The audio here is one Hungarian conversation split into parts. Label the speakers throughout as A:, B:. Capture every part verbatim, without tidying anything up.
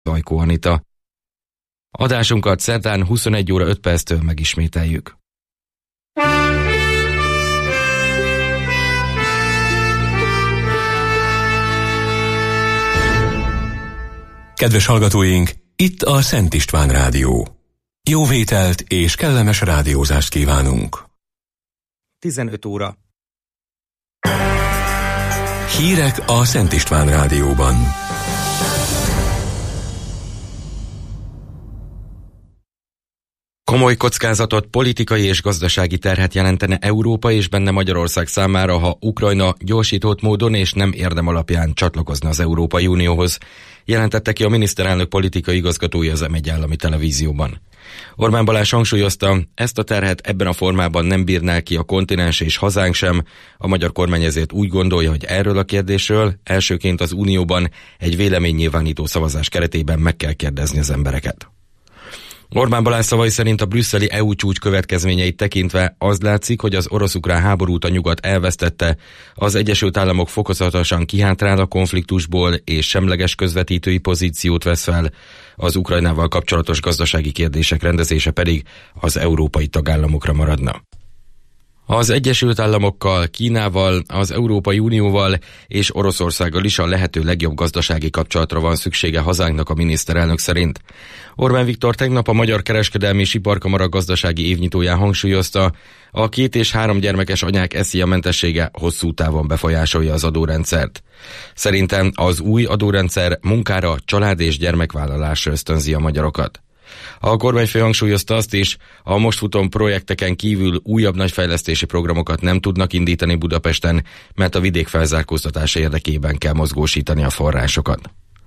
A: Ajkó Anita. Adásunkat szerdán huszonegy óra öt perctől megismételjük.
B: Kedves hallgatóink, itt a Szent István Rádió. Jó vételt és kellemes rádiózást kívánunk.
A: tizenöt óra.
B: Hírek a Szent István Rádióban.
A: Komoly kockázatot, politikai és gazdasági terhet jelentene Európa és benne Magyarország számára, ha Ukrajna gyorsított módon és nem érdem alapján csatlakozna az Európai Unióhoz, jelentette ki a miniszterelnök politikai igazgatója az em egy állami televízióban. Orbán Balázs hangsúlyozta, ezt a terhet ebben a formában nem bírná ki a kontinens és hazánk sem, a magyar kormány ezért úgy gondolja, hogy erről a kérdésről elsőként az Unióban egy véleménynyilvánító szavazás keretében meg kell kérdezni az embereket. Orbán Balázs szavai szerint a brüsszeli é u csúcs következményeit tekintve az látszik, hogy az orosz-ukrán háborút a nyugat elvesztette, az Egyesült Államok fokozatosan kihátrál a konfliktusból és semleges közvetítői pozíciót vesz fel, az Ukrajnával kapcsolatos gazdasági kérdések rendezése pedig az európai tagállamokra maradna. Az Egyesült Államokkal, Kínával, az Európai Unióval és Oroszországgal is a lehető legjobb gazdasági kapcsolatra van szüksége hazánknak a miniszterelnök szerint. Orbán Viktor tegnap a Magyar Kereskedelmi és Iparkamara gazdasági évnyitóján hangsúlyozta, a két és három gyermekes anyák eszíjamentessége hosszú távon befolyásolja az adórendszert. Szerintem az új adórendszer munkára, család és gyermekvállalásra ösztönzi a magyarokat. A kormányfő hangsúlyozta azt is, a most futó projekteken kívül újabb nagyfejlesztési programokat nem tudnak indítani Budapesten, mert a vidék felzárkóztatása érdekében kell mozgósítani a forrásokat.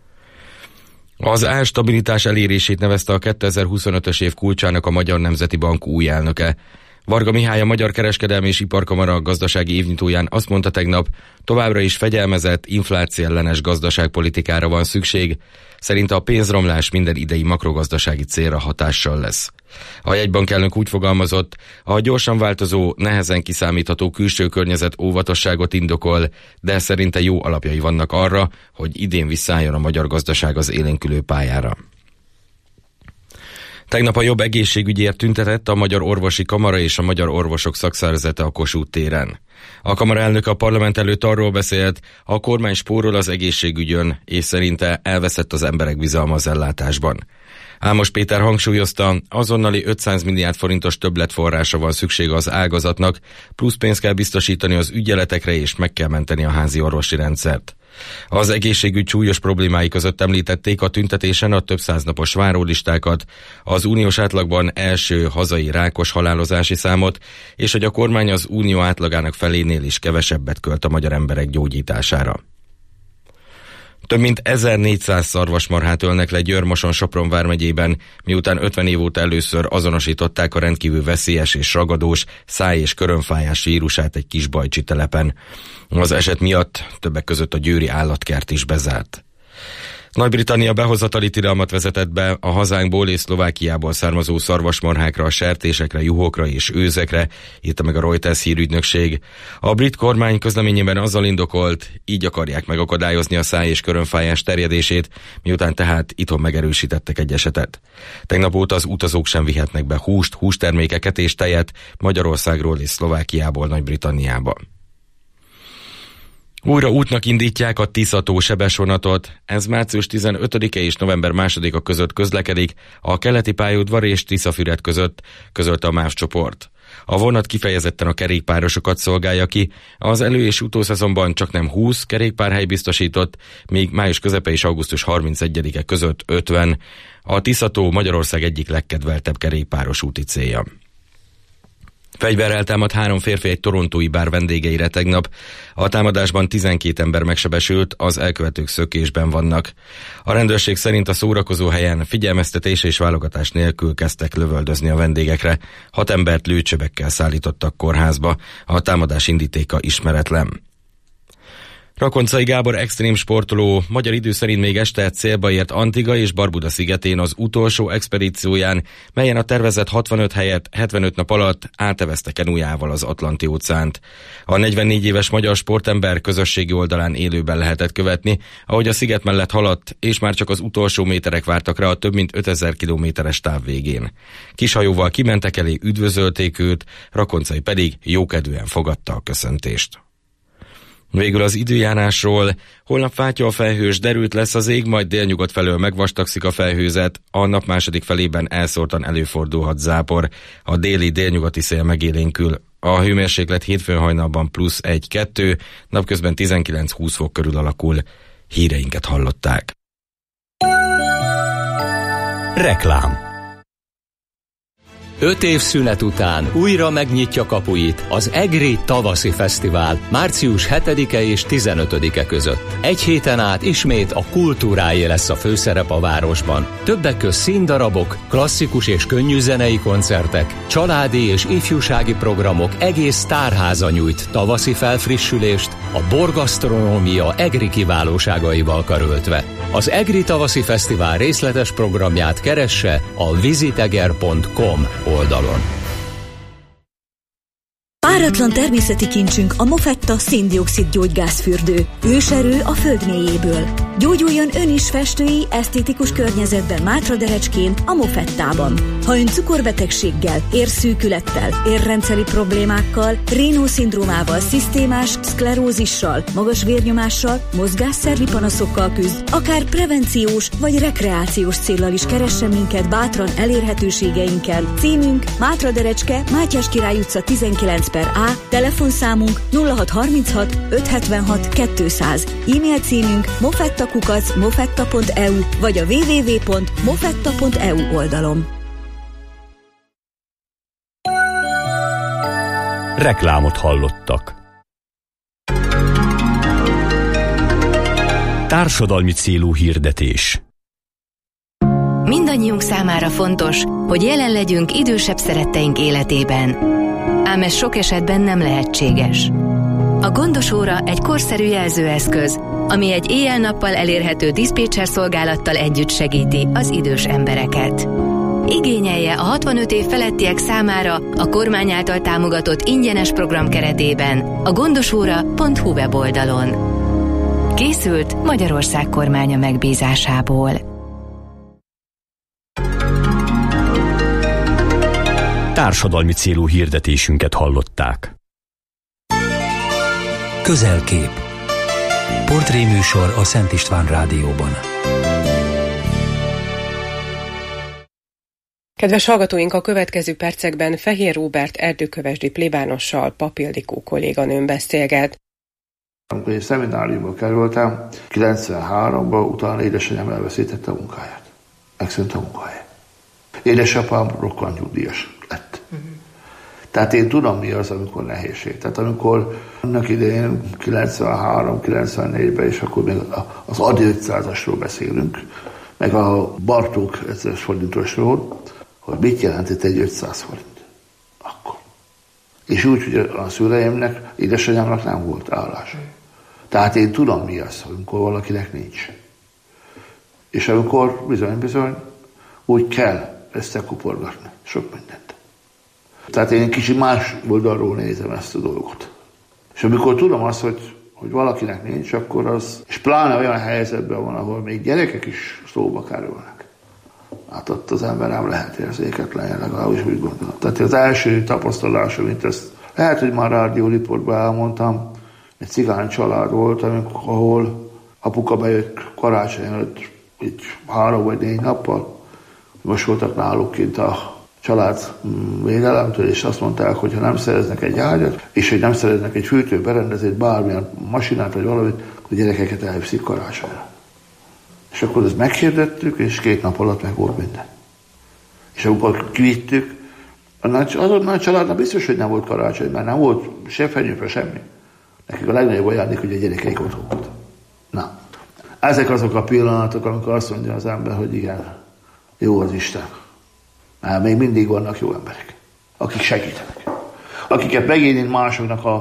A: Az árstabilitás elérését nevezte a kétezer-huszonötös év kulcsának a Magyar Nemzeti Bank új elnöke. Varga Mihály, a Magyar Kereskedelmi és Iparkamara gazdasági évnyitóján azt mondta tegnap, továbbra is fegyelmezett, inflációellenes gazdaságpolitikára van szükség, szerinte a pénzromlás minden idei makrogazdasági célra hatással lesz. A jegybankelnök úgy fogalmazott, a gyorsan változó, nehezen kiszámítható külső környezet óvatosságot indokol, de szerinte jó alapjai vannak arra, hogy idén visszaálljon a magyar gazdaság az élénkülő pályára. Tegnap a jobb egészségügyért tüntetett a Magyar Orvosi Kamara és a Magyar Orvosok Szakszervezete a Kossuth téren. A kamara elnöke a parlament előtt arról beszélt, a kormány spórol az egészségügyön, és szerinte elveszett az emberek bizalma az ellátásban. Ámos Péter hangsúlyozta, azonnali ötszáz milliárd forintos többletforrásra van szüksége az ágazatnak, plusz pénzt kell biztosítani az ügyeletekre és meg kell menteni a házi orvosi rendszert. Az egészségügy súlyos problémái között említették a tüntetésen a több száznapos várólistákat, az uniós átlagban első hazai rákos halálozási számot, és hogy a kormány az unió átlagának felénél is kevesebbet költ a magyar emberek gyógyítására. Több mint ezernégyszáz szarvasmarhát ölnek le Győr-Moson-Sopron vármegyében, miután ötven év óta először azonosították a rendkívül veszélyes és ragadós száj- és körömfájás vírusát egy kis bajcsi telepen. Az eset miatt többek között a győri állatkert is bezárt. Nagy-Britannia behozatali tilalmat vezetett be a hazánkból és Szlovákiából származó szarvasmarhákra, sertésekre, juhokra és őzekre, írta meg a Reuters hírügynökség. A brit kormány közleményében azzal indokolt, így akarják megakadályozni a száj- és körömfájás terjedését, miután tehát itthon megerősítettek egy esetet. Tegnap óta az utazók sem vihetnek be húst, hústermékeket és tejet Magyarországról és Szlovákiából Nagy-Britanniába. Újra útnak indítják a Tisza-tó sebesvonatot. Ez március tizenötödike és november másodika között közlekedik a keleti pályaudvar és Tiszafüred között, közölte a MÁV csoport. A vonat kifejezetten a kerékpárosokat szolgálja ki, az elő- és utószezonban csaknem húsz kerékpárhely biztosított, míg május közepe és augusztus harmincegyedike között ötven. A Tisza-tó Magyarország egyik legkedveltebb kerékpáros úti célja. Fegyverrel támadt három férfi egy torontói bár vendégeire tegnap. A támadásban tizenkét ember megsebesült, az elkövetők szökésben vannak. A rendőrség szerint a szórakozó helyen figyelmeztetés és válogatás nélkül kezdtek lövöldözni a vendégekre. Hat embert lőcsövekkel szállítottak kórházba. A támadás indítéka ismeretlen. Rakoncai Gábor extrém sportoló magyar idő szerint még este célba ért Antigua és Barbuda szigetén az utolsó expedícióján, melyen a tervezett hatvanöt helyett hetvenöt nap alatt átevezte kenujával az Atlanti óceánt. A negyvennégy éves magyar sportember közösségi oldalán élőben lehetett követni, ahogy a sziget mellett haladt, és már csak az utolsó méterek vártak rá a több mint ötezer kilométeres táv végén. Kishajóval kimentek elé, üdvözölték őt, Rakoncai pedig jókedvűen fogadta a köszöntést. Végül az időjárásról. Holnap fátyol felhős, derült lesz az ég, majd délnyugat felől megvastagszik a felhőzet, a nap második felében elszórtan előfordulhat zápor, a déli délnyugati szél megélénkül. A hőmérséklet hétfőn hajnalban plusz egy-kettő, napközben tizenkilenc-húsz fok körül alakul. Híreinket hallották.
B: Reklám. Öt év szünet után újra megnyitja kapuit az EGRI Tavaszi Fesztivál március hetedike és tizenötödike között. Egy héten át ismét a kultúráé lesz a főszerep a városban. Többek közt színdarabok, klasszikus és könnyű zenei koncertek, családi és ifjúsági programok, egész sztárháza nyújt tavaszi felfrissülést, a borgasztronómia EGRI kiválóságaival karöltve. Az EGRI Tavaszi Fesztivál részletes programját keresse a visiteger pont com oldalon.
C: Páratlan természeti kincsünk a Mofetta szén-dioxid gyógygázfürdő. Őserő a föld mélyéből. Gyógyuljon ön is festői, esztétikus környezetben Mátraderecskén, a Mofettában. Ha ön cukorbetegséggel, érszűkülettel, érrendszeri problémákkal, Raynaud-szindrómával, szisztémás szklerózissal, magas vérnyomással, mozgásszervi panaszokkal küzd, akár prevenciós vagy rekreációs céllal is keressen minket bátran elérhetőségeinkkel. Címünk Mátraderecske, Mátyás Király utca tizenkilenc per A, telefonszámunk nulla hat harminchat ötszázhetvenhat kétszáz, e-mail címünk mofettakukac mofetta pont e u vagy a double-u double-u double-u pont mofetta pont e u oldalon.
B: Reklámot hallottak. Társadalmi célú hirdetés.
D: Mindannyiunk számára fontos, hogy jelen legyünk idősebb szeretteink életében. Ám ez sok esetben nem lehetséges. A gondos óra egy korszerű jelzőeszköz, ami egy éjjel-nappal elérhető diszpécser szolgálattal együtt segíti az idős embereket. Igényelje a hatvanöt év felettiek számára a kormány által támogatott ingyenes program keretében a gondosóra pont hu weboldalon. Készült Magyarország kormánya megbízásából.
B: Társadalmi célú hirdetésünket hallották.
E: Közelkép. Portréműsor a Szent István Rádióban.
F: Kedves hallgatóink, a következő percekben Fehér Róbert erdőkövesdi plébánossal, Pap Ildikó kolléganőm beszélget.
G: Amikor én szemináriumba kerültem, kilencvenháromban utána édesanyám elveszítette a munkáját. Megszűnt a munkája. Édesapám rokkantnyugdíjas lett. Uh-huh. Tehát én tudom, mi az, amikor nehézség. Tehát amikor annak idején kilencvenhárom kilencvennégyben, és akkor még az á dé ötszázasról beszélünk, meg a Bartók ezres forintosról, hogy mit jelentett egy ötszáz forint. Akkor. És úgy, hogy a szüleimnek, édesanyámnak nem volt állása. Tehát én tudom, mi az, amikor valakinek nincs. És amikor bizony-bizony úgy kell összekuporgatni sok mindent. Tehát én kicsit más oldalról nézem ezt a dolgot. És amikor tudom azt, hogy, hogy valakinek nincs, akkor az, és pláne olyan helyzetben van, ahol még gyerekek is szóba kerülnek. Hát ott az ember nem lehet érzéketlen, legalábbis úgy gondolom. Tehát az első tapasztalásom, mint ezt lehet, hogy már rádió riportban elmondtam, egy cigány család volt, amikor, ahol apuka bejött karácsony előtt így három vagy négy nappal, most voltak náluk kint a család védelemtől, és azt mondták, hogy ha nem szereznek egy ágyat, és hogy nem szereznek egy fűtőberendezést, bármilyen masinát, vagy valamit, a gyerekeket elviszik karácsonyra. És akkor ezt meghirdettük, és két nap alatt meg volt minden. És amikor kivittük, azonnal a családnak biztos, hogy nem volt karácsony, mert nem volt se fenyőfe, semmi. Nekik a legnagyobb ajándék, hogy a gyerekeik otthon volt. Na, ezek azok a pillanatok, amikor azt mondja az ember, hogy igen, jó az Isten. Mert még mindig vannak jó emberek, akik segítenek. Akiket megint másoknak a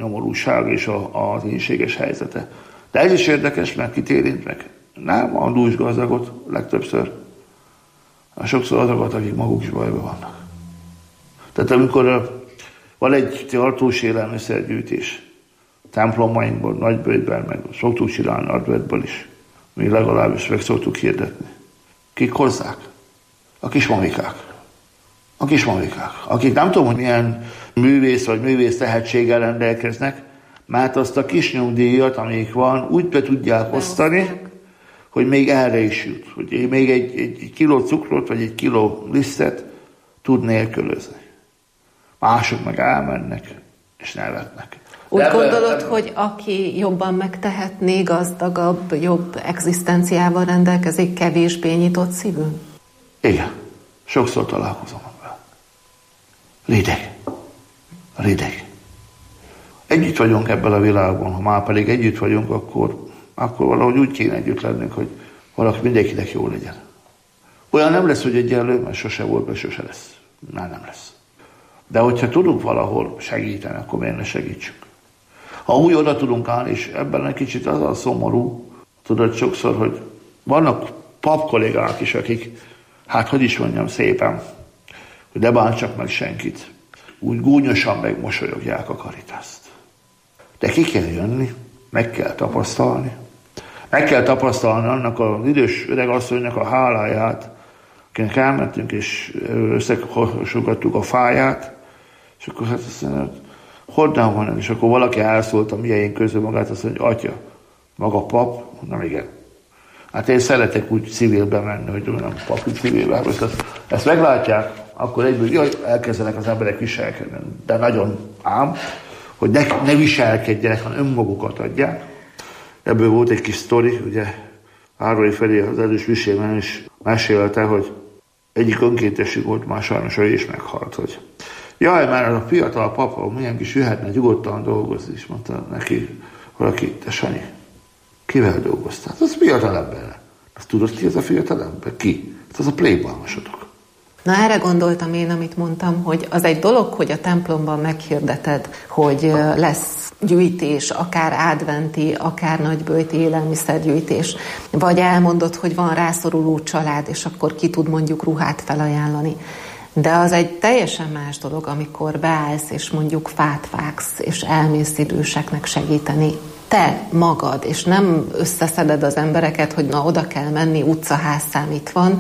G: nyomorúság és a, az ínséges helyzete. De ez is érdekes, mert kit érint meg? Nem a dús gazdagot legtöbbször, sokszor azokat, akik maguk is bajban vannak. Tehát amikor van egy tartós élelmiszergyűjtés, templomainkban, Nagyböjtben, meg szoktuk csinálni Ardvetben is, mi legalábbis meg szoktuk hirdetni. Kik hozzák? A kismamikák. A kismamikák. Akik nem tudom, hogy milyen művész vagy művész tehetséggel rendelkeznek, mert azt a kis nyugdíjat, amelyik van, úgy be tudják osztani, hogy még erre is jut. Hogy még egy, egy, egy kiló cukrot, vagy egy kiló lisztet tud nélkülözni. Mások meg elmennek, és nevetnek.
H: Úgy de gondolod, de... hogy aki jobban megtehetné, gazdagabb, jobb egzisztenciával rendelkezik, kevésbé nyitott szívű?
G: Igen. Sokszor találkozom ebben. Rideg. Rideg. Együtt vagyunk ebben a világban, ha már pedig együtt vagyunk, akkor, akkor valahogy úgy kéne együtt lennünk, hogy valaki mindenkinek jó legyen. Olyan nem lesz, hogy egyenlő, mert sose volt, mert sose lesz. Már nem lesz. De hogyha tudunk valahol segíteni, akkor miért ne segítsünk? Ha úgy oda tudunk állni, és ebben egy kicsit az a szomorú, tudod sokszor, hogy vannak pap kollégák is, akik, hát hogy is mondjam szépen, hogy ne bántsak meg senkit, úgy gúnyosan megmosolyogják a Karitászt. De ki kell jönni, meg kell tapasztalni. Meg kell tapasztalni annak az idős öreg asszonynak a háláját, akinek elmentünk és összehasogattuk a fáját, és akkor hát azt mondja, honnan van, és akkor valaki elszólt a miénk közül magát, azt mondja, hogy atya, maga pap? Mondom, igen. Hát én szeretek úgy civilbe menni, hogy nem papi civilbe. Ezt, ezt meglátják, akkor egyből jaj, elkezdenek az emberek viselkedni. De nagyon ám, hogy ne, ne viselkedjenek, hanem önmagukat adják. Ebből volt egy kis sztori, ugye Árai Feri az elős visében is mesélte, hogy egyik önkéntesük volt, már sajnos ő is meghalt, hogy jaj, már a fiatal papa milyen kis jöhetne nyugodtan dolgozni, és mondta neki valaki, te Sanyi, kivel dolgoztál? Az fiatal emberre. Azt tudod, ki ez a fiatal ember? Ki? Ez a plébánosodok.
H: Na erre gondoltam én, amit mondtam, hogy az egy dolog, hogy a templomban meghirdeted, hogy lesz gyűjtés, akár adventi, akár nagyböjti élelmiszergyűjtés, vagy elmondod, hogy van rászoruló család, és akkor ki tud mondjuk ruhát felajánlani. De az egy teljesen más dolog, amikor beállsz, és mondjuk fát vágsz, és elmész időseknek segíteni. Te magad, és nem összeszeded az embereket, hogy na oda kell menni, utcaházzám itt van.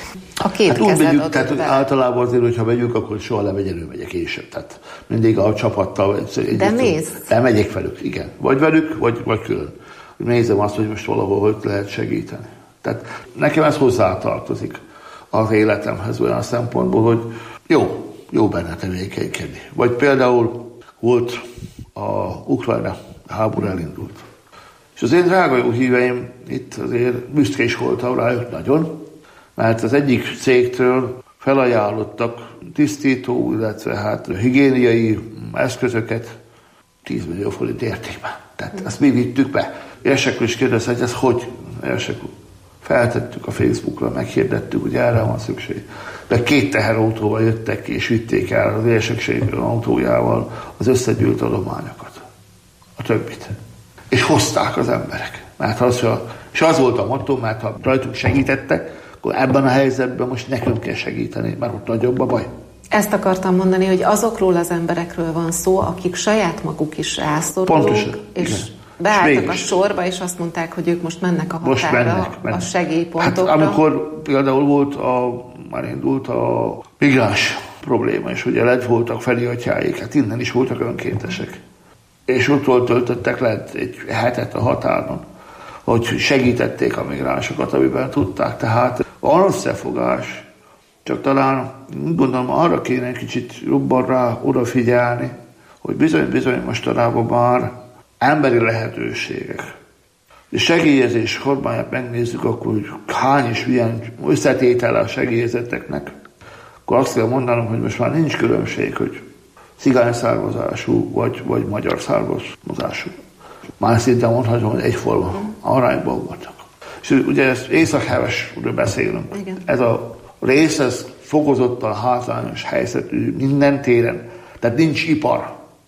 H: A két hát úgy megyünk, tehát be. Általában azért, hogyha megyünk, akkor soha nem egyedül megyek én sem. Tehát mindig a csapattal. De mész?
G: Elmegyek velük, igen. Vagy velük, vagy, vagy külön. Nézem azt, hogy most valahol hogy lehet segíteni. Tehát nekem ez hozzátartozik az életemhez olyan szempontból, hogy jó, jó benne tevékenykedni. Vagy például volt a Ukrajna háború elindult. És az én drága jó híveim itt azért büszkés voltam rájuk nagyon, mert az egyik cégtől felajánlottak tisztító, illetve hát higiéniai eszközöket tíz millió forint értékben. Tehát ezt mi vittük be. Érsekül is kérdezte, hogy ez hogy? Érsekül. Feltettük a Facebookra, meghirdettük, hogy erre van szükség. De két teherautóval jöttek ki, és vitték el az érsekség autójával az összegyűlt adományokat. A többit. És hozták az emberek. Mert az, és az volt a motto, mert ha rajtuk segítettek, akkor ebben a helyzetben most nekünk kell segíteni, mert ott nagyobb a baj.
H: Ezt akartam mondani, hogy azokról az emberekről van szó, akik saját maguk is rászorulók, Pontosan, és igen. beálltak a sorba, és azt mondták, hogy ők most mennek a határra, mennek, mennek. a segélypontokra. Hát, amikor például volt a, már indult a migráns probléma, és ugye lett voltak feliratjáik, hát innen is voltak önkéntesek. És ott töltöttek le egy hetet a határon, hogy segítették a migránsokat, amiben tudták. Tehát van összefogás, csak talán gondolom arra kéne egy kicsit jobban rá odafigyelni, hogy bizony-bizony mostanában már emberi lehetőségek. És segélyezés kormányát megnézzük, akkor hogy hány és milyen összetétele a segélyezeteknek, akkor azt kell mondanom, hogy most már nincs különbség, hogy cigány származású vagy, vagy magyar származású. Már szinte mondhatom, hogy egyforma arányban voltak. És ugye ezt Észak-Hevesről beszélünk. Igen. Ez a rész, ez fokozottan hátrányos helyzetű minden téren. Tehát nincs ipar.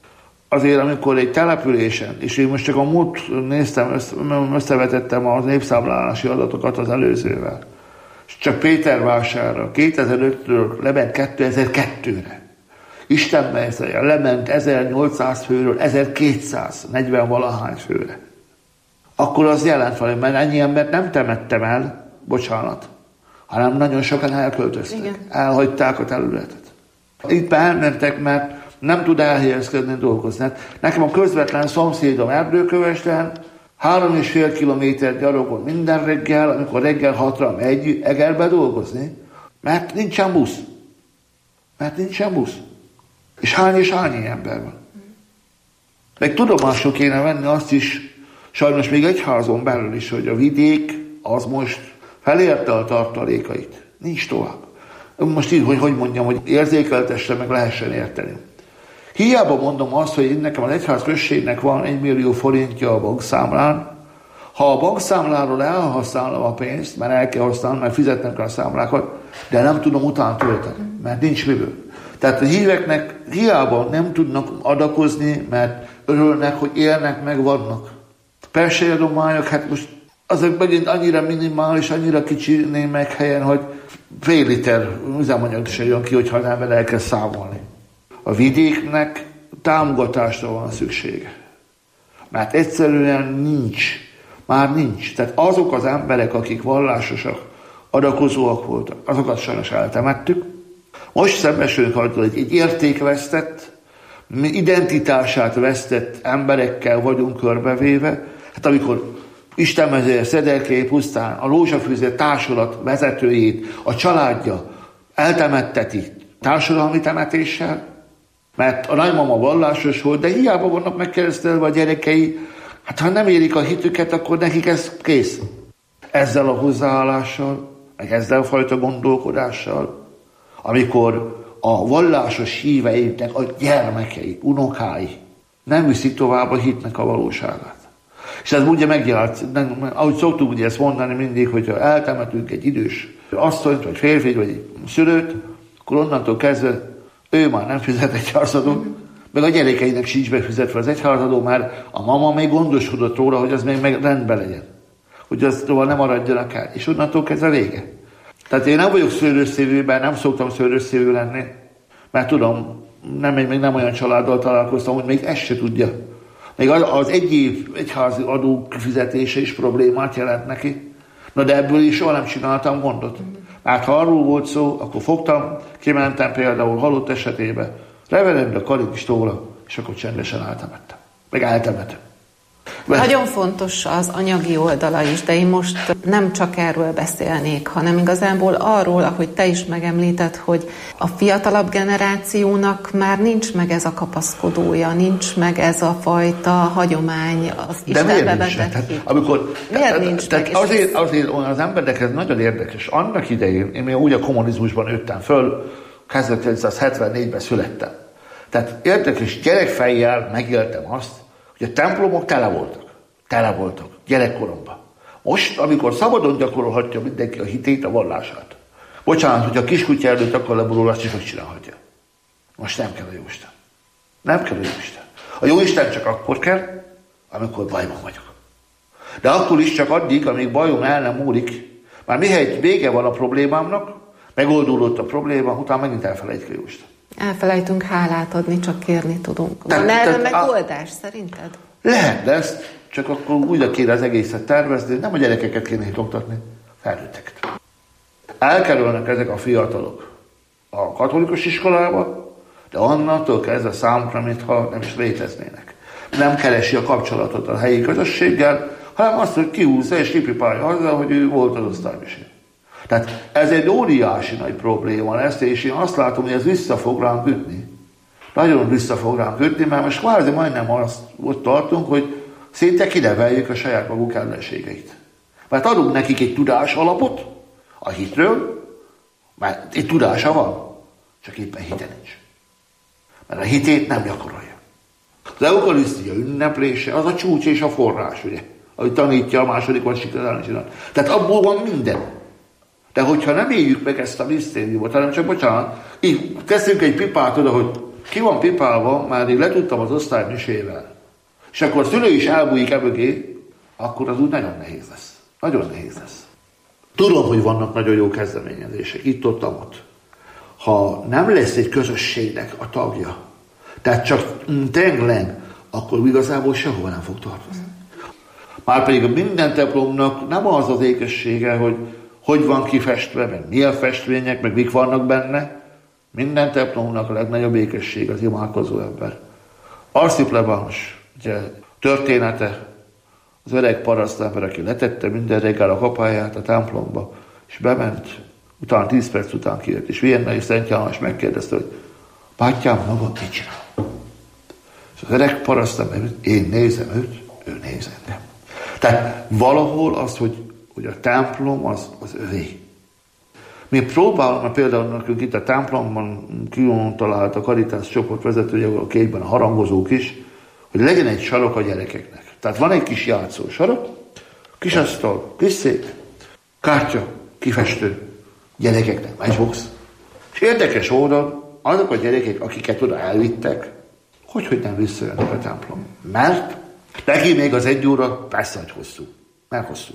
G: azért amikor egy településen, és én most csak a múlt néztem, összevetettem az népszámlálási adatokat az előzővel, és csak Pétervásárra kétezer-ötről lement kétezer-kettőre. Isten mezője lement ezernyolcszáz főről ezerkétszáznegyven valahány főre. Akkor az jelent valami, mert ennyi embert nem temettem el, bocsánat, hanem nagyon sokan elköltöztek. Igen. Elhagyták a területet. Itt elmentek, mert nem tud elhelyezkedni, dolgozni. Nekem a közvetlen szomszédom Erdőkövesden három és fél kilométer gyalogol minden reggel, amikor reggel hatra megy Egerbe dolgozni, mert nincsen busz. Mert nincsen busz. És hány és hány ember van. Meg tudomásul kéne venni azt is, sajnos még egyházon belül is, hogy a vidék az most felérte a tartalékait. Nincs tovább. Most így, hogy hogy mondjam, hogy érzékeltesse, meg lehessen érteni. Hiába mondom azt, hogy nekem az egyház községnek van egy millió forintja a bankszámlán. Ha a bankszámláról elhasználom a pénzt, mert el kell használni, mert fizetnem kell a számlákat, de nem tudom után tölteni, mert nincs miből. Tehát a híveknek hiába nem tudnak adakozni, mert örülnek, hogy élnek, meg vannak. Persei adományok, hát most azok megint annyira minimális, annyira kicsi némelyik helyen, hogy fél liter üzemanyag se jön ki, hogyha nem el kell számolni. A vidéknek támogatásra van szüksége. Mert egyszerűen nincs. Már nincs. Tehát azok az emberek, akik vallásosak, adakozóak voltak, azokat sajnos eltemettük. Most szembesülünk azzal, hogy egy értékvesztett, identitását vesztett emberekkel vagyunk körbevéve. Hát amikor Isten mezője Szederkely pusztán a Rózsafűző társulat vezetőjét, a családja eltemetteti társadalmi temetéssel, mert a nagymama vallásos volt, de hiába vannak megkeresztelve a gyerekei, hát ha nem érik a hitüket, akkor nekik ez kész. Ezzel a hozzáállással, meg ezzel a fajta gondolkodással, amikor a vallásos híveiknek a gyermekei, unokái nem viszik tovább a hitnek a valóságát. És ez ugye megjelent, nem, ahogy szoktuk ugye ezt mondani mindig, hogyha eltemetünk egy idős asszonyt, vagy férfit, vagy egy szülőt, akkor onnantól kezdve ő már nem fizet egyházadót, meg a gyerekeinek sincs befizetve az egyházadó, mert a mama még gondoskodott róla, hogy az még meg rendben legyen. Hogy azt róla nem maradjanak el. És onnantól kezdve vége. Tehát én nem vagyok szőrösszívőben, nem szoktam szőrösszívő lenni, mert tudom, nem, még nem olyan családdal találkoztam, hogy még ezt se tudja. Még az, az egy év egyházi adó fizetése is problémát jelent neki. Na de ebből is soha nem csináltam gondot. Hát ha arról volt szó, akkor fogtam, kimentem például halott esetében, reverend a kaligistóra, és akkor csendesen eltemettem. Meg eltemetem. Mert...
H: Nagyon fontos az anyagi oldala is, de én most nem csak erről beszélnék, hanem igazából arról, ahogy te is megemlíted, hogy a fiatalabb generációnak már nincs meg ez a kapaszkodója, nincs meg ez a fajta hagyomány, az Istenbe vetett hit.
G: Amikor,
H: miért nincs
G: tehát
H: meg?
G: Azért, azért az embernek ez nagyon érdekes. Annak idején, én még úgy a kommunizmusban nőttem föl, ezerkilencszázhetvennégyben születtem. Tehát érdekes gyerekfejjel megéltem azt, hogy a templomok tele voltak. Tele voltak. Gyerekkoromban. Most, amikor szabadon gyakorolhatja mindenki a hitét, a vallását. Bocsánat, hogy a kiskutya előtt akar leborulni, azt is megcsinálhatja. Most nem kell a Jóisten. Nem kell a Jóisten. A Jóisten csak akkor kell, amikor bajban vagyok. De akkor is csak addig, amíg bajom el nem múlik. Már mihelyt vége van a problémámnak, megoldódott a probléma, utána megint elfelejtjük a Jóisten.
H: Elfelejtünk hálát adni, csak kérni tudunk. Van erre megoldás, szerinted?
G: Lehet, de ezt csak akkor újra kéne az egészet tervezni, nem a gyerekeket kéne itt oktatni, felnőtteket. Elkerülnek ezek a fiatalok a katolikus iskolába, de onnantól kezdve számukra, mintha nem is léteznének. Nem keresi a kapcsolatot a helyi közösséggel, hanem azt, hogy kihúzza és kipipálja azzal, hogy ő volt az osztályviség. Tehát ez egy óriási nagy probléma lesz, és én azt látom, hogy ez vissza fog ránk ütni. Nagyon vissza fog ránk ütni, mert most kvázi majdnem azt ott tartunk, hogy szinte kineveljük a saját maguk ellenségeit. Mert adunk nekik egy tudás alapot a hitről, mert egy tudása van, csak éppen hite nincs. Mert a hitét nem gyakorolja. Az eukarisztia ünneplése az a csúcs és a forrás, ugye? Ahogy tanítja a második vasítani csinál. Tehát abból van minden. De hogyha nem éljük meg ezt a misztériumot, hanem csak bocsánat, így teszünk egy pipát oda, hogy ki van pipálva, már én letudtam az osztálymisével, és akkor a szülő is elbújik emögé, akkor az úgy nagyon nehéz lesz. Nagyon nehéz lesz. Tudom, hogy vannak nagyon jó kezdeményezések, itt-ott, ott. Ha nem lesz egy közösségnek a tagja, tehát csak tényleg, akkor igazából sehova nem fog tartozni. Márpedig a minden templomnak nem az az ékessége, hogy hogy van kifestve, meg milyen festmények, meg mik vannak benne. Minden templomnak a legnagyobb ékesség az imádkozó ember. Arci plebános, ugye, története, az öreg parasztember, aki letette minden reggel a kapáját a templomba, és bement, utána tíz perc után kijött, és Vienna és Szent János megkérdezte, hogy bátyám, maga mit csinál? És az öreg parasztember, én nézem őt, ő néz engem. Tehát valahol az, hogy, hogy a templom az, az övé. Mi próbálunk, például nekünk itt a templomban Kion talált a Caritas csoport vezetője, a képben a harangozók is, hogy legyen egy sarok a gyerekeknek. Tehát van egy kis játszó sarok, kis asztal, kis szék, kártya, kifestő, gyerekeknek matchbox. És érdekes módon azok a gyerekek, akiket oda elvittek, hogy, hogy nem visszajönnek a templom. Mert neki még az egy óra persze, hogy hosszú. Mert hosszú.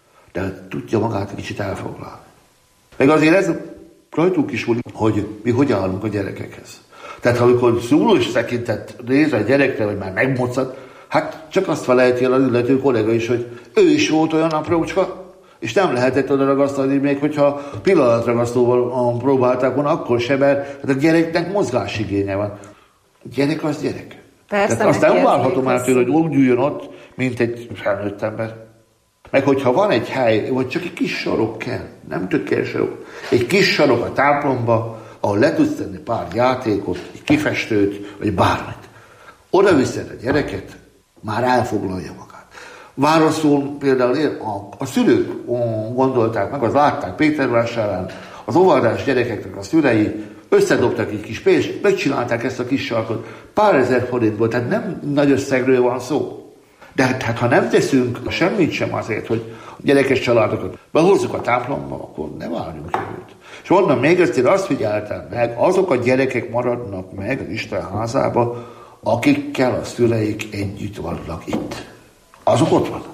G: De tudja magát egy kicsit elfoglalni. Meg azért ez rajtunk is múlik, hogy mi hogy állunk a gyerekekhez. Tehát ha amikor szúrós tekintet néz a gyerekre, hogy már megmoczad, hát csak azt felejti el az illető kollega is, hogy ő is volt olyan aprócska, és nem lehetett oda ragasztani, még hogyha pillanatragasztóval próbálták volna, akkor sem, mert hát a gyereknek mozgásigénye van. A gyerek az gyerek.
H: Persze,
G: tehát azt nem várhatom el tőle, hogy úgy üljön ott, mint egy felnőtt ember. Meg hogyha van egy hely, vagy csak egy kis sarok kell, nem tökéletes sarok, egy kis sarok a templomba, ahol le tudsz tenni pár játékot, egy kifestőt, vagy bármit. Oda viszed a gyereket, már elfoglalja magát. Városzón például a, a szülők gondolták meg, az látták Pétervásárán, az óvodás gyerekeknek a szülei összedobtak egy kis pénzt, megcsinálták ezt a kis sarkot, pár ezer forintból, tehát nem nagy összegről van szó. De hát, ha nem teszünk semmit sem azért, hogy a gyerekes családokat behozzuk a templomba, akkor ne várjunk jövőt. És onnan még ezt én azt figyeltem meg, azok a gyerekek maradnak meg az Isten házába, akikkel a szüleik együtt vannak itt. Azok ott vannak.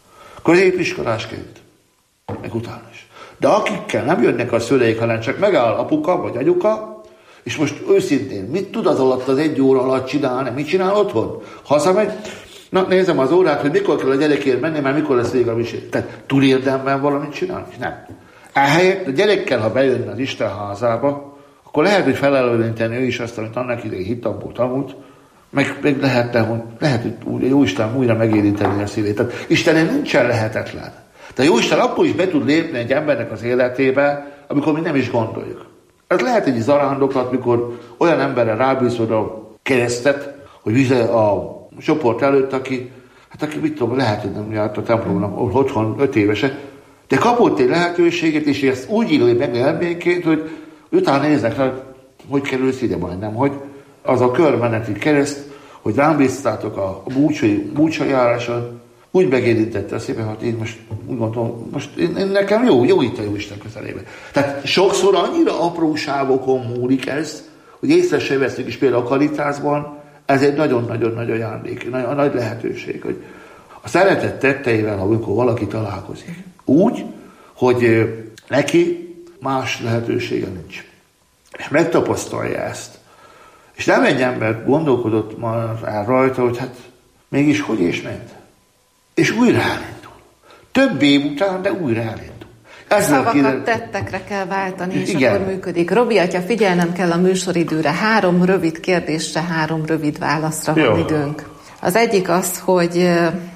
G: Középiskolásként, meg utána is. De akikkel nem jönnek a szüleik, hanem csak megáll apuka vagy anyuka, és most őszintén, mit tud az alatt az egy óra alatt csinálni? Mit csinál otthon? Hazamegy, na nézem az órát, hogy mikor kell a gyerekért menni, mert mikor lesz vége a misé. Tehát tud érdemben valamit csinálni? Nem. Ehelyett a gyerekkel, ha bejönne az Isten házába, akkor lehet, hogy felelőlíteni ő is azt, amit annak idején hittamból tanult, meg, meg lehetne, hogy lehet, hogy úgy, Jóisten újra megérinteni a szívét. Tehát Istenem nincsen lehetetlen. De Jóisten akkor is be tud lépni egy embernek az életébe, amikor mi nem is gondoljuk. Ez lehet egy zarándoklat, mikor olyan emberre rábízod a keresztet, hogy vize a csoport előtt, aki, hát aki mit tudom, lehet, hogy nem járt a templomnak otthon öt évese, de kapott egy lehetőséget, és ezt úgy írja meg elménként, hogy utána néznek rá, hogy kerülsz ide majdnem, hogy az a körmeneti kereszt, hogy rám bíztátok a búcsai, búcsai járáson, úgy megérintette a szépen, hogy én most úgy gondolom, most én, én nekem jó, jó itt a Jóisten közelében. Tehát sokszor annyira apróságokon múlik ez, hogy észre se veszünk is például a Caritasban, ez egy nagyon-nagyon-nagy ajándék, nagy, nagy lehetőség, hogy a szeretet tetteivel, amikor valaki találkozik, úgy, hogy neki más lehetősége nincs. És megtapasztalja ezt. És nem egy ember gondolkodott már el rajta, hogy hát mégis hogy és ment. És újra elindul. Több év után, de újra elindul.
H: Ezzel szavakat kéne... tettekre kell váltani, és igen. Akkor működik. Robi atya, figyelnem kell a műsoridőre. Három rövid kérdésre, három rövid válaszra van Jó. időnk. Az egyik az, hogy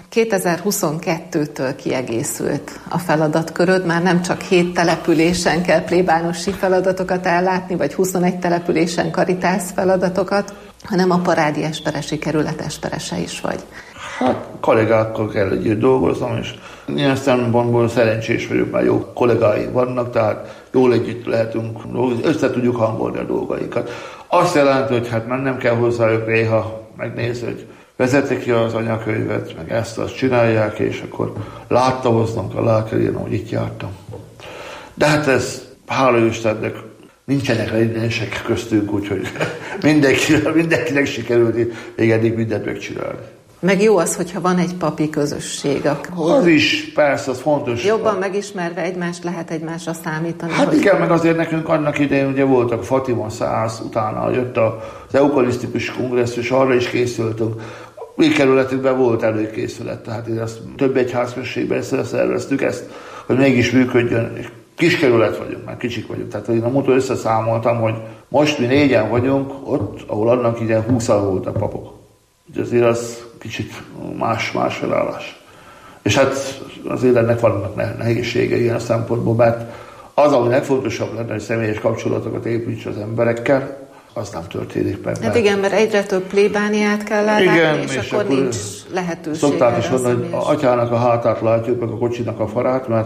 H: kétezer-huszonkettőtől kiegészült a feladatköröd, már nem csak hét településen kell plébánosi feladatokat ellátni, vagy huszonegy településen karitász feladatokat, hanem a Parádi Esperesi kerület esperese is vagy.
G: Hát kollégákkal kell együtt dolgoznom, és ilyen szempontból szerencsés vagyok, mert jó kollégái vannak, tehát jól együtt lehetünk dolgozni, össze tudjuk hangolni a dolgaikat. Azt jelenti, hogy hát mennem kell hozzájuk néha megnézni, hogy vezetik ki az anyakönyvet, meg ezt azt csinálják, és akkor látta hoznak a lelkerén, hogy itt jártam. De hát ez, hála Istennek, Nincsenek rendelések köztünk, úgyhogy mindenkinek, mindenkinek sikerült még eddig mindent megcsinálni.
H: Meg jó az, hogyha van egy papi közösség, ahol...
G: Az is, persze, az fontos.
H: Jobban megismerve egymást lehet egymásra számítani.
G: Hát igen, meg azért nekünk annak idején ugye voltak Fatima száz, utána jött az eukarisztikus kongresszus, arra is készültünk. Mi kerületünkben volt előkészület, tehát ezt több egyházközségben szerveztük ezt, hogy mégis működjön. Kis kerület vagyunk, már kicsik vagyunk. Tehát én a múltkor összeszámoltam, hogy most mi négyen vagyunk ott, ahol annak idején húszan voltak papok. Úgyhogy azért az kicsit más-más felállás. És hát azért ennek vannak nehézségei ilyen a szempontból, mert az, ami legfontosabb lenne, hogy személyes kapcsolatokat építs az emberekkel, az nem történik meg.
H: Hát igen, mert egyre több plébániát kell ellátni, és, és akkor nincs lehetőség.
G: Szokták is mondani, hogy atyának a hátát látjuk, meg a kocsinak a farát, mert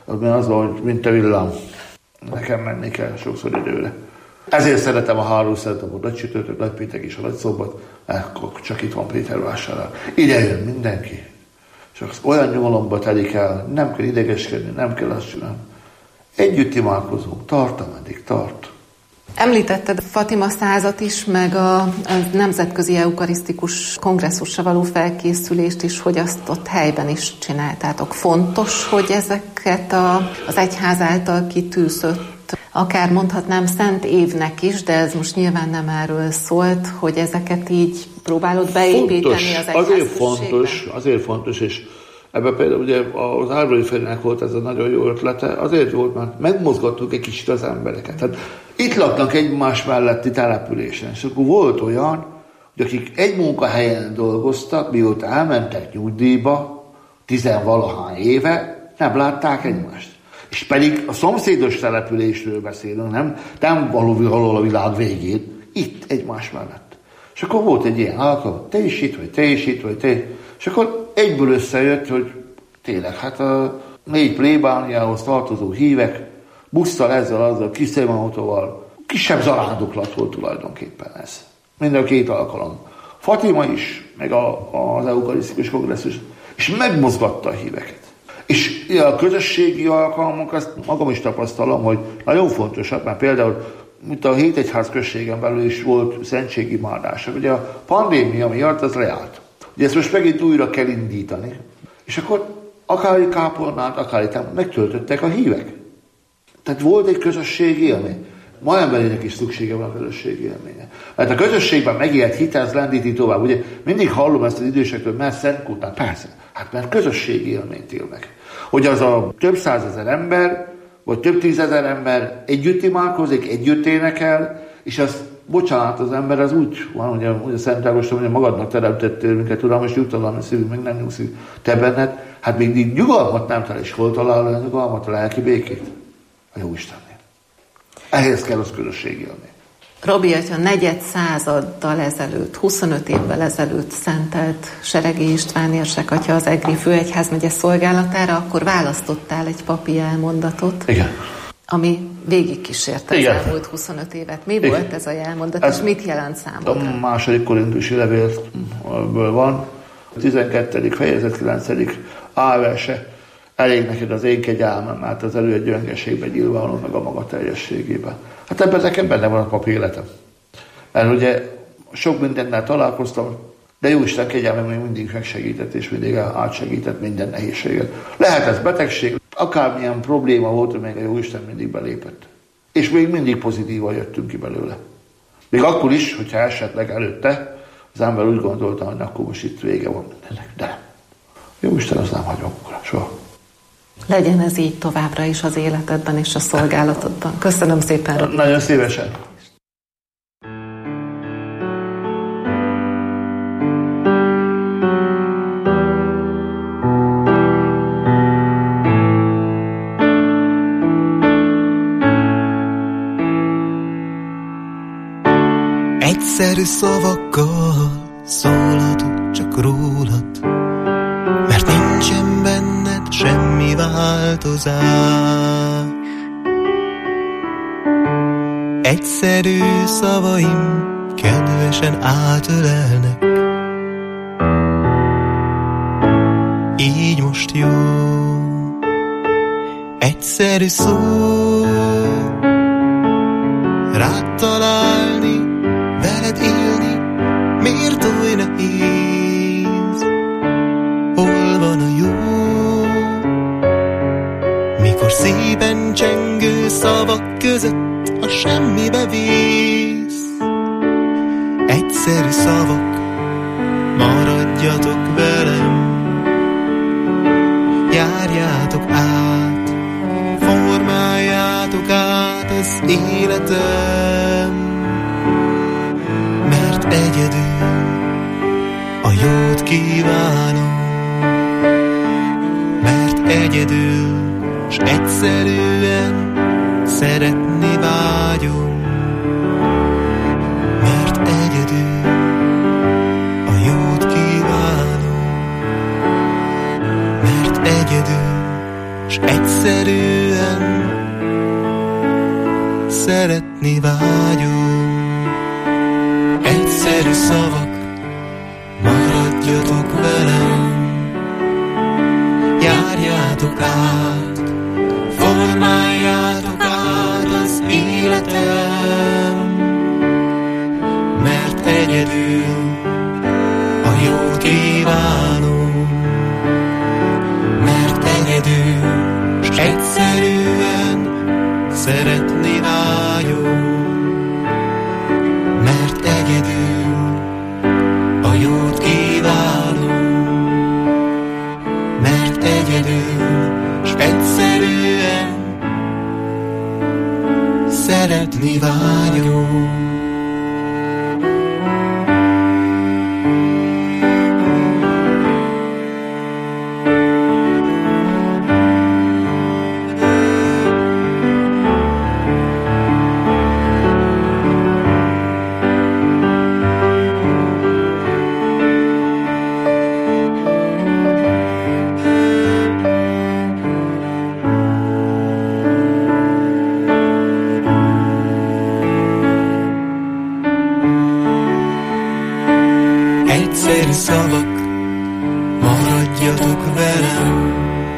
G: az van, hogy mint a villám. Nekem menni kell sokszor időre. Ezért szeretem a hálószentet, nagy csütörtök, nagy péntek és a nagy szombat, mert csak itt van Pétervásárnál. Ide jön mindenki. Csak olyan nyugalomba telik el, nem kell idegeskedni, nem kell azt csinálni. Együtt imádkozunk, tart, ameddig tart.
H: Említetted Fatima százat is, meg a, a nemzetközi eukarisztikus kongresszusra való felkészülést is, hogy azt ott helyben is csináltátok. Fontos, hogy ezeket a, az egyház által kitűzött, akár mondhatnám szent évnek is, de ez most nyilván nem erről szólt, hogy ezeket így próbálod beépíteni fontos, az egyház
G: azért fontos, azért fontos, és ebben például ugye az Árvai Ferinek volt ez a nagyon jó ötlete, azért volt, mert megmozgattuk egy kicsit az embereket. Tehát itt laknak egymás melletti településen, és akkor volt olyan, hogy akik egy munkahelyen dolgoztak, mióta elmentek nyugdíjba, tizenvalahány éve, nem látták egymást. És pedig a szomszédos településről beszélünk, nem, nem valahol a világ végén, itt egymás mellett. És akkor volt egy ilyen alkalom, te is itt vagy, te is itt vagy, te. És akkor egyből összejött, hogy tényleg, hát a négy plébániához tartozó hívek, busszal, ezzel, azzal, kis szemautóval, kisebb zarándoklat volt tulajdonképpen ez. Minden két alkalom. Fatima is, meg a, az eukarisztikus kongresszus, és megmozgatta a híveket. És a közösségi alkalmak, azt magam is tapasztalom, hogy nagyon fontosak, mert például mint a hét egyház községen belül is volt szentségimádás. Ugye a pandémia miatt az leállt. Ugye ezt most megint újra kell indítani. És akkor akár kápolnát, akár megtöltöttek a hívek. Tehát volt egy közösségi élmény. Ma emberének is szüksége van a közösségi élménye. Mert a közösségben megélt hit, ez lendíti tovább. Ugye mindig hallom ezt az idősektől, mert Szentkútnál. Persze, hát mert közösségi élményt él meg. Hogy az a több százezer ember, vagy több tízezer ember együtt imádkozik, együtt énekel, és az, bocsánat, az ember az úgy van, hogy a, a Szent Ágoston, hogy magadnak teremtettél minket, Uram, és nyugtalan szívünk, meg nem nyugszik te benned. Hát még nyugalmat nem talál, és hol talál a nyugalmat, a lelki békét? A Jóistennél. Ehhez kell az közösségi élmény.
H: Robi, hogyha negyed századdal ezelőtt, huszonöt évvel ezelőtt szentelt Seregi István érsek atya az Egri főegyházmegye szolgálatára, akkor választottál egy papi elmondatot.
G: Igen.
H: Ami végigkísérte az elmúlt huszonöt évet. Mi Igen. volt ez a elmondat, ez és mit jelent számodra?
G: A második korintusi levélből van, a tizenkettedik fejezet kilencedik álverse. Elég neked az én kegyelmem, mert az elő egy gyöngeségben nyilvánul meg a maga teljességében. Hát ebben nekem benne van a papi életem. Mert ugye sok mindennel találkoztam, de Jóisten kegyelme még mindig megsegített, és mindig átsegített minden nehézséget. Lehet ez betegség, akármilyen probléma volt, még a Jóisten mindig belépett. És még mindig pozitívan jöttünk ki belőle. Még akkor is, hogyha esetleg előtte az ember úgy gondolta, hogy akkor most itt vége van mindennek. De nem. Jóisten az nem hagy magunkra, soha.
H: Legyen ez így továbbra is az életedben és a szolgálatodban. Köszönöm szépen, Robi.
G: Nagyon szívesen.
I: Egyszerű szavakkal szólhatok csak rólad, mert nincsen benned semmi változás. Egyszerű szavaim kedvesen átölelnek, így most jó. Egyszerű szó, között a semmibe visz. Egyszerű szavak, maradjatok velem, járjátok át, formáljátok át az életem, mert egyedül a jót kívánom, mert egyedül s egyszerűen szeretni vágyom, mert egyedül a jót kívánom, mert egyedül s egyszerűen szeretni vágyom. Egyszerű szavak, maradjatok velem, járjátok át, formáljátok át az életem, mert egyedül a jót kívánom, mert egyedül s egyszerűen szeretni vágyom, mert egyedül a jót kívánom, mert egyedül s egyszerűen szeretni vágyom. Egyszerű szavak, maradjatok velem,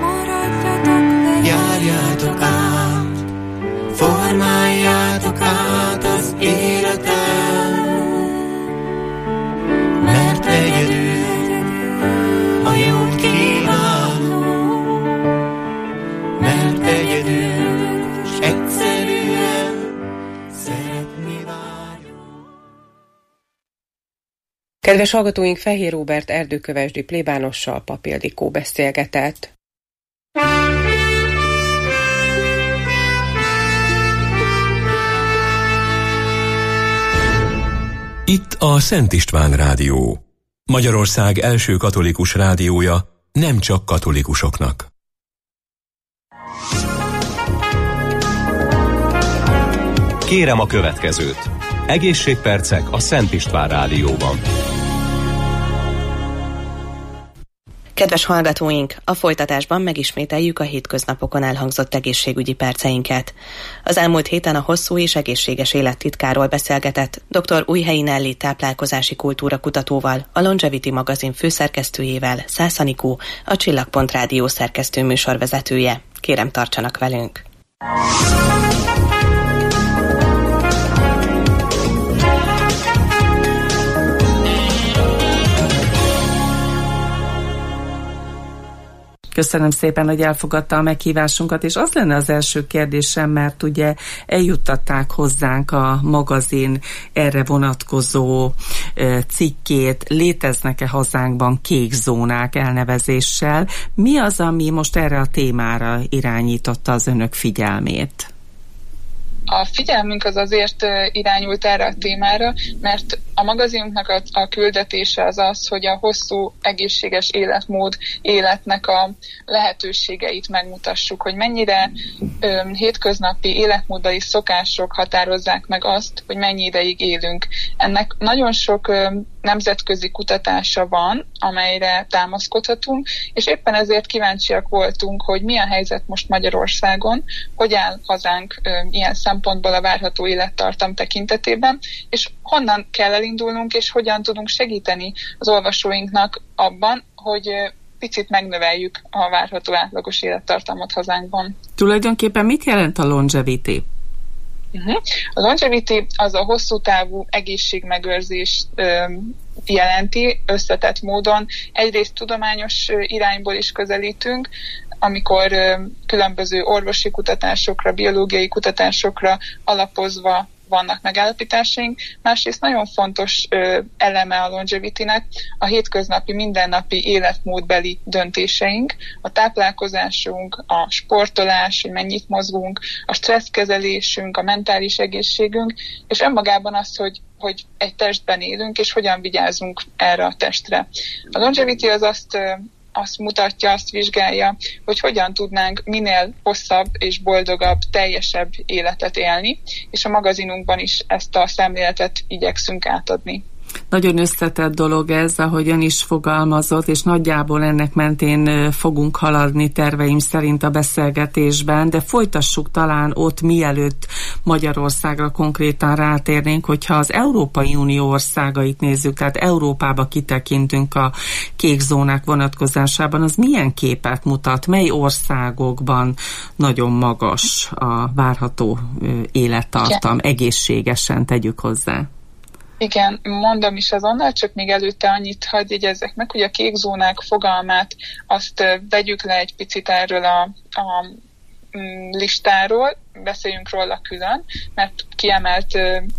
I: járjátok át, formáljátok át az életem, mert egyedül a jót kívánom, mert egyedül s egyszerűen szeretni vágyom.
F: Kedves hallgatóink, Fehér Róbert erdőkövesdi plébánossal Pap Ildikó beszélgetett.
J: Itt a Szent István Rádió, Magyarország első katolikus rádiója, nem csak katolikusoknak.
K: Kérem a következőt. Egészségpercek a Szent István Rádióban.
L: Kedves hallgatóink, a folytatásban megismételjük a hétköznapokon elhangzott egészségügyi perceinket. Az elmúlt héten a hosszú és egészséges élettitkáról beszélgetett dr. Újhelyi Nelly táplálkozási kultúra kutatóval, a Longevity magazin főszerkesztőjével, Szász Anikó, a Csillagpont Rádió szerkesztő műsorvezetője. Kérem, tartsanak velünk!
M: Köszönöm szépen, hogy elfogadta a meghívásunkat, és az lenne az első kérdésem, mert ugye eljuttatták hozzánk a magazin erre vonatkozó cikkét, léteznek-e hazánkban kék zónák elnevezéssel. Mi az, ami most erre a témára irányította az önök figyelmét?
N: A figyelmünk az azért irányult erre a témára, mert a magazinunknak a, a küldetése az az, hogy a hosszú, egészséges életmód életnek a lehetőségeit megmutassuk, hogy mennyire ö, hétköznapi életmódbeli szokások határozzák meg azt, hogy mennyi ideig élünk. Ennek nagyon sok ö, nemzetközi kutatása van, amelyre támaszkodhatunk, és éppen ezért kíváncsiak voltunk, hogy mi a helyzet most Magyarországon, hogy áll hazánk ö, ilyen szempontból a várható élettartam tekintetében, és honnan kell elindulnunk, és hogyan tudunk segíteni az olvasóinknak abban, hogy ö, picit megnöveljük a várható átlagos élettartamot hazánkban.
M: Tulajdonképpen mit jelent a longevity?
N: Uh-huh. A longevity az a hosszú távú egészségmegőrzést ö, jelenti összetett módon. Egyrészt tudományos irányból is közelítünk, amikor különböző orvosi kutatásokra, biológiai kutatásokra alapozva vannak megállapításaink. Másrészt nagyon fontos ö, eleme a longevity-nek a hétköznapi, mindennapi életmódbeli döntéseink, a táplálkozásunk, a sportolás, hogy mennyit mozgunk, a stresszkezelésünk, a mentális egészségünk, és önmagában az, hogy hogy egy testben élünk, és hogyan vigyázunk erre a testre. A longevity az azt azt mutatja, azt vizsgálja, hogy hogyan tudnánk minél hosszabb és boldogabb, teljesebb életet élni, és a magazinunkban is ezt a szemléletet igyekszünk átadni.
M: Nagyon összetett dolog ez, ahogy ön is fogalmazott, és nagyjából ennek mentén fogunk haladni terveim szerint a beszélgetésben, de folytassuk talán ott, mielőtt Magyarországra konkrétan rátérnénk, hogyha az Európai Unió országait nézzük, tehát Európába kitekintünk a kék zónák vonatkozásában, az milyen képet mutat, mely országokban nagyon magas a várható élettartam, igen. Egészségesen tegyük hozzá.
N: Igen, mondom is azonnal, csak még előtte annyit hadd jegyezzek meg, hogy a kék zónák fogalmát azt vegyük le egy picit erről a, a listáról, beszéljünk róla külön, mert kiemelt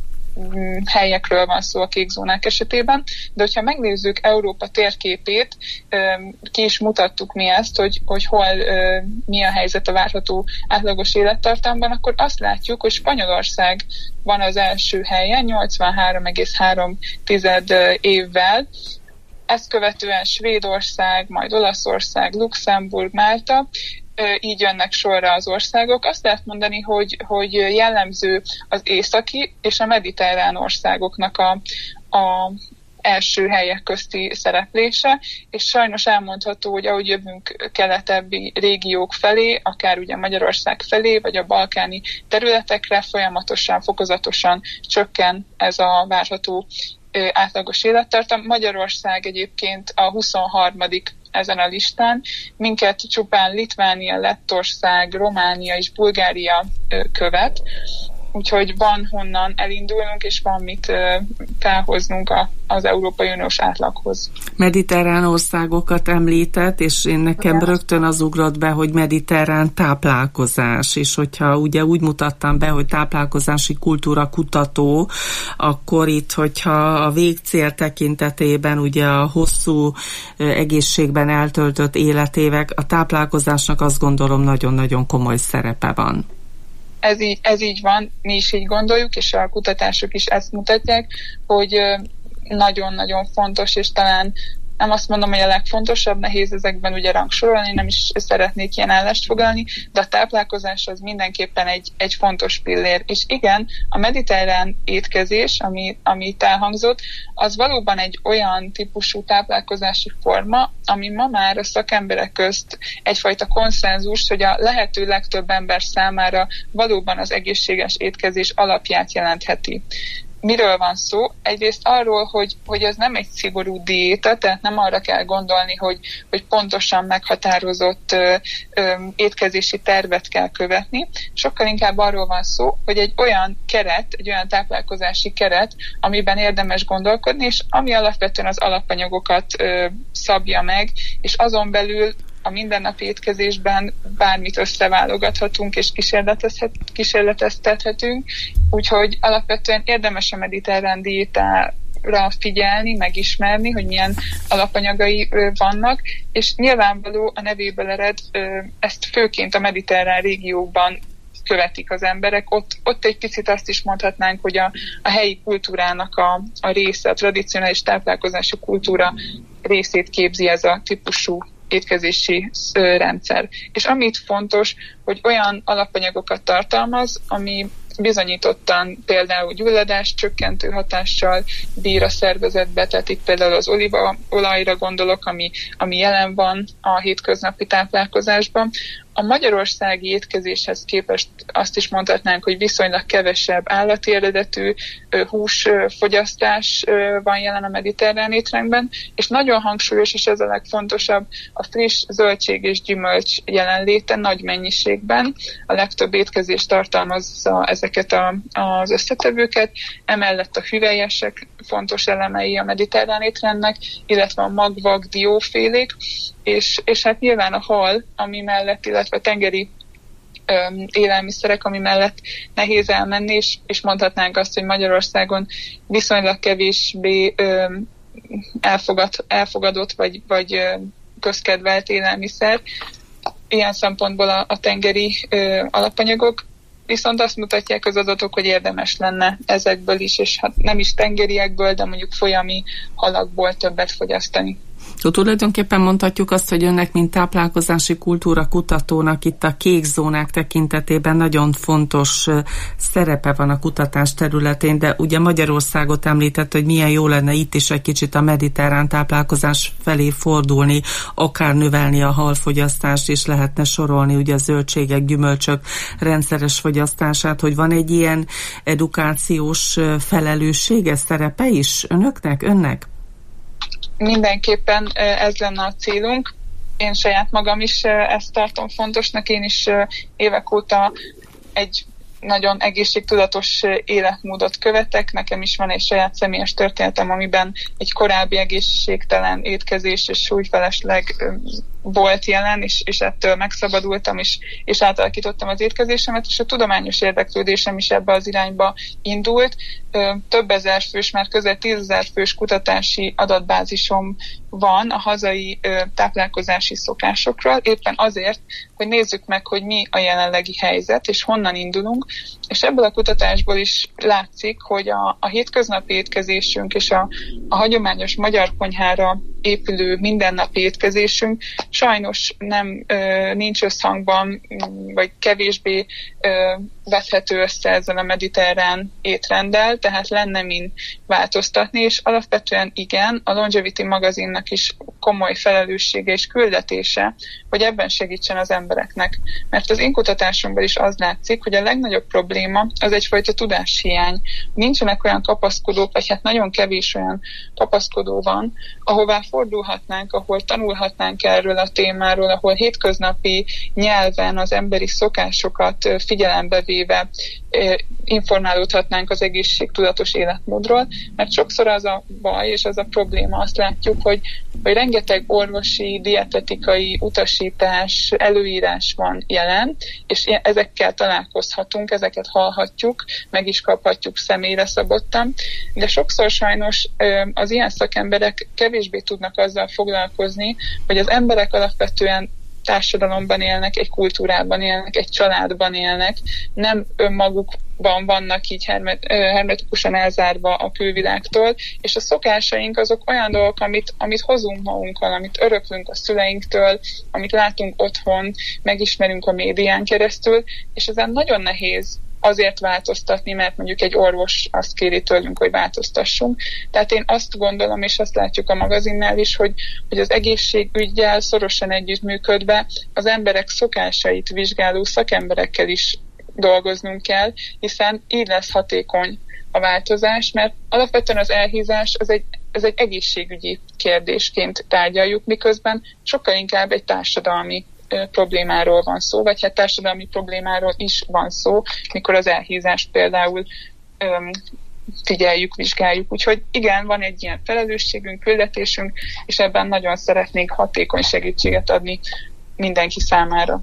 N: helyekről van szó a kék zónák esetében, de hogyha megnézzük Európa térképét, ki is mutattuk mi ezt, hogy, hogy hol mi a helyzet a várható átlagos élettartamban, akkor azt látjuk, hogy Spanyolország van az első helyen, nyolcvanhárom egész három évvel, ezt követően Svédország, majd Olaszország, Luxemburg, Málta, így jönnek sorra az országok. Azt lehet mondani, hogy, hogy jellemző az északi és a mediterrán országoknak a, a első helyek közti szereplése, és sajnos elmondható, hogy ahogy jövünk keletebbi régiók felé, akár ugye Magyarország felé, vagy a balkáni területekre, folyamatosan, fokozatosan csökken ez a várható átlagos élettartam. Magyarország egyébként a huszonharmadik ezen a listán. Minket csupán Litvánia, Lettország, Románia és Bulgária követ, úgyhogy van honnan elindulnunk, és van mit felhoznunk a, az Európai Uniós átlaghoz.
M: Mediterrán országokat említett, és én nekem ja. rögtön az ugrott be, hogy mediterrán táplálkozás, és hogyha ugye úgy mutattam be, hogy táplálkozási kultúra kutató, akkor itt, hogyha a végcél tekintetében ugye a hosszú egészségben eltöltött életévek, a táplálkozásnak azt gondolom nagyon-nagyon komoly szerepe van.
N: Ez így, ez így van, mi is így gondoljuk, és a kutatások is ezt mutatják, hogy nagyon-nagyon fontos, és talán nem azt mondom, hogy a legfontosabb, nehéz ezekben ugye rangsorolni, nem is szeretnék ilyen állást foglalni, de a táplálkozás az mindenképpen egy, egy fontos pillér. És igen, a mediterrán étkezés, ami, ami itt elhangzott, az valóban egy olyan típusú táplálkozási forma, ami ma már a szakemberek közt egyfajta konszenzus, hogy a lehető legtöbb ember számára valóban az egészséges étkezés alapját jelentheti. Miről van szó? Egyrészt arról, hogy, hogy ez nem egy szigorú diéta, tehát nem arra kell gondolni, hogy, hogy pontosan meghatározott ö, ö, étkezési tervet kell követni. Sokkal inkább arról van szó, hogy egy olyan keret, egy olyan táplálkozási keret, amiben érdemes gondolkodni, és ami alapvetően az alapanyagokat ö, szabja meg, és azon belül a mindennapi étkezésben bármit összeválogathatunk és kísérleteztethetünk, úgyhogy alapvetően érdemes a mediterrán diétára figyelni, megismerni, hogy milyen alapanyagai vannak, és nyilvánvaló a nevéből ered, ezt főként a mediterrán régiókban követik az emberek. Ott, ott egy picit azt is mondhatnánk, hogy a, a helyi kultúrának a, a része, a tradicionális táplálkozási kultúra részét képzi ez a típusú étkezési rendszer. És amit fontos, hogy olyan alapanyagokat tartalmaz, ami bizonyítottan például gyulladás csökkentő hatással bír a szervezetbe, tehát itt például az olívaolajra gondolok, ami, ami jelen van a hétköznapi táplálkozásban. A magyarországi étkezéshez képest azt is mondhatnánk, hogy viszonylag kevesebb állati eredetű húsfogyasztás van jelen a mediterrán étrendben, és nagyon hangsúlyos, és ez a legfontosabb, a friss zöldség és gyümölcs jelenléte nagy mennyiségben. ételekben. A legtöbb étkezés tartalmazza ezeket a, az összetevőket, emellett a hüvelyesek fontos elemei a mediterrán étrendnek, illetve a magvak, diófélék, és, és hát nyilván a hal, ami mellett, illetve a tengeri öm, élelmiszerek, ami mellett nehéz elmenni, és, és mondhatnánk azt, hogy Magyarországon viszonylag kevésbé öm, elfogad, elfogadott, vagy, vagy öm, közkedvelt élelmiszer. Ilyen szempontból a, a tengeri ö, alapanyagok, viszont azt mutatják az adatok, hogy érdemes lenne ezekből is, és hát nem is tengeriekből, de mondjuk folyami halakból többet fogyasztani.
M: So, tulajdonképpen mondhatjuk azt, hogy önnek, mint táplálkozási kultúra kutatónak itt a kék zónák tekintetében nagyon fontos szerepe van a kutatás területén, de ugye Magyarországot említett, hogy milyen jó lenne itt is egy kicsit a mediterrán táplálkozás felé fordulni, akár növelni a halfogyasztást, és lehetne sorolni ugye a zöldségek, gyümölcsök rendszeres fogyasztását, hogy van egy ilyen edukációs felelőssége, szerepe is önöknek, önnek?
N: Mindenképpen ez lenne a célunk. Én saját magam is ezt tartom fontosnak. Én is évek óta egy nagyon egészségtudatos életmódot követek. Nekem is van egy saját személyes történetem, amiben egy korábbi egészségtelen étkezés és súlyfelesleg volt jelen, és, és ettől megszabadultam, és, és átalakítottam az étkezésemet, és a tudományos érdeklődésem is ebbe az irányba indult. Több ezer fős, már közel tízezer fős kutatási adatbázisom van a hazai táplálkozási szokásokról, éppen azért, hogy nézzük meg, hogy mi a jelenlegi helyzet, és honnan indulunk, és ebből a kutatásból is látszik, hogy a, a hétköznapi étkezésünk és a, a hagyományos magyar konyhára épülő mindennapi étkezésünk sajnos nem ö, nincs összhangban, vagy kevésbé ö, vethető össze ezzel a mediterrán étrenddel, tehát lenne min változtatni, és alapvetően igen, a Longevity magazinnak is komoly felelőssége és küldetése, hogy ebben segítsen az embereknek. Mert az én kutatásomban is az látszik, hogy a legnagyobb probléma az egyfajta tudáshiány. Nincsenek olyan kapaszkodók, vagy hát nagyon kevés olyan kapaszkodó van, ahová fordulhatnánk, ahol tanulhatnánk erről a témáról, ahol hétköznapi nyelven az emberi szokásokat figyelembe véve informálódhatnánk az egészségtudatos életmódról, mert sokszor az a baj és az a probléma, azt látjuk, hogy, hogy rengeteg orvosi, dietetikai utasítás, előírás van jelen, és ezekkel találkozhatunk, ezeket hallhatjuk, meg is kaphatjuk személyre szabottan, de sokszor sajnos az ilyen szakemberek kevésbé tudnak azzal foglalkozni, hogy az emberek alapvetően társadalomban élnek, egy kultúrában élnek, egy családban élnek, nem önmagukban vannak így hermet, hermetikusan elzárva a külvilágtól, és a szokásaink azok olyan dolgok, amit, amit hozunk magunkkal, amit öröklünk a szüleinktől, amit látunk otthon, megismerünk a médián keresztül, és ezen nagyon nehéz azért változtatni, mert mondjuk egy orvos azt kéri tőlünk, hogy változtassunk. Tehát én azt gondolom, és azt látjuk a magazinnál is, hogy, hogy az egészségüggyel szorosan együttműködve az emberek szokásait vizsgáló szakemberekkel is dolgoznunk kell, hiszen így lesz hatékony a változás, mert alapvetően az elhízás az egy, ez egy egészségügyi kérdésként tárgyaljuk, miközben sokkal inkább egy társadalmi problémáról van szó, vagy hát társadalmi problémáról is van szó, mikor az elhízást például öm, figyeljük, vizsgáljuk. Úgyhogy igen, van egy ilyen felelősségünk, küldetésünk, és ebben nagyon szeretnénk hatékony segítséget adni mindenki számára.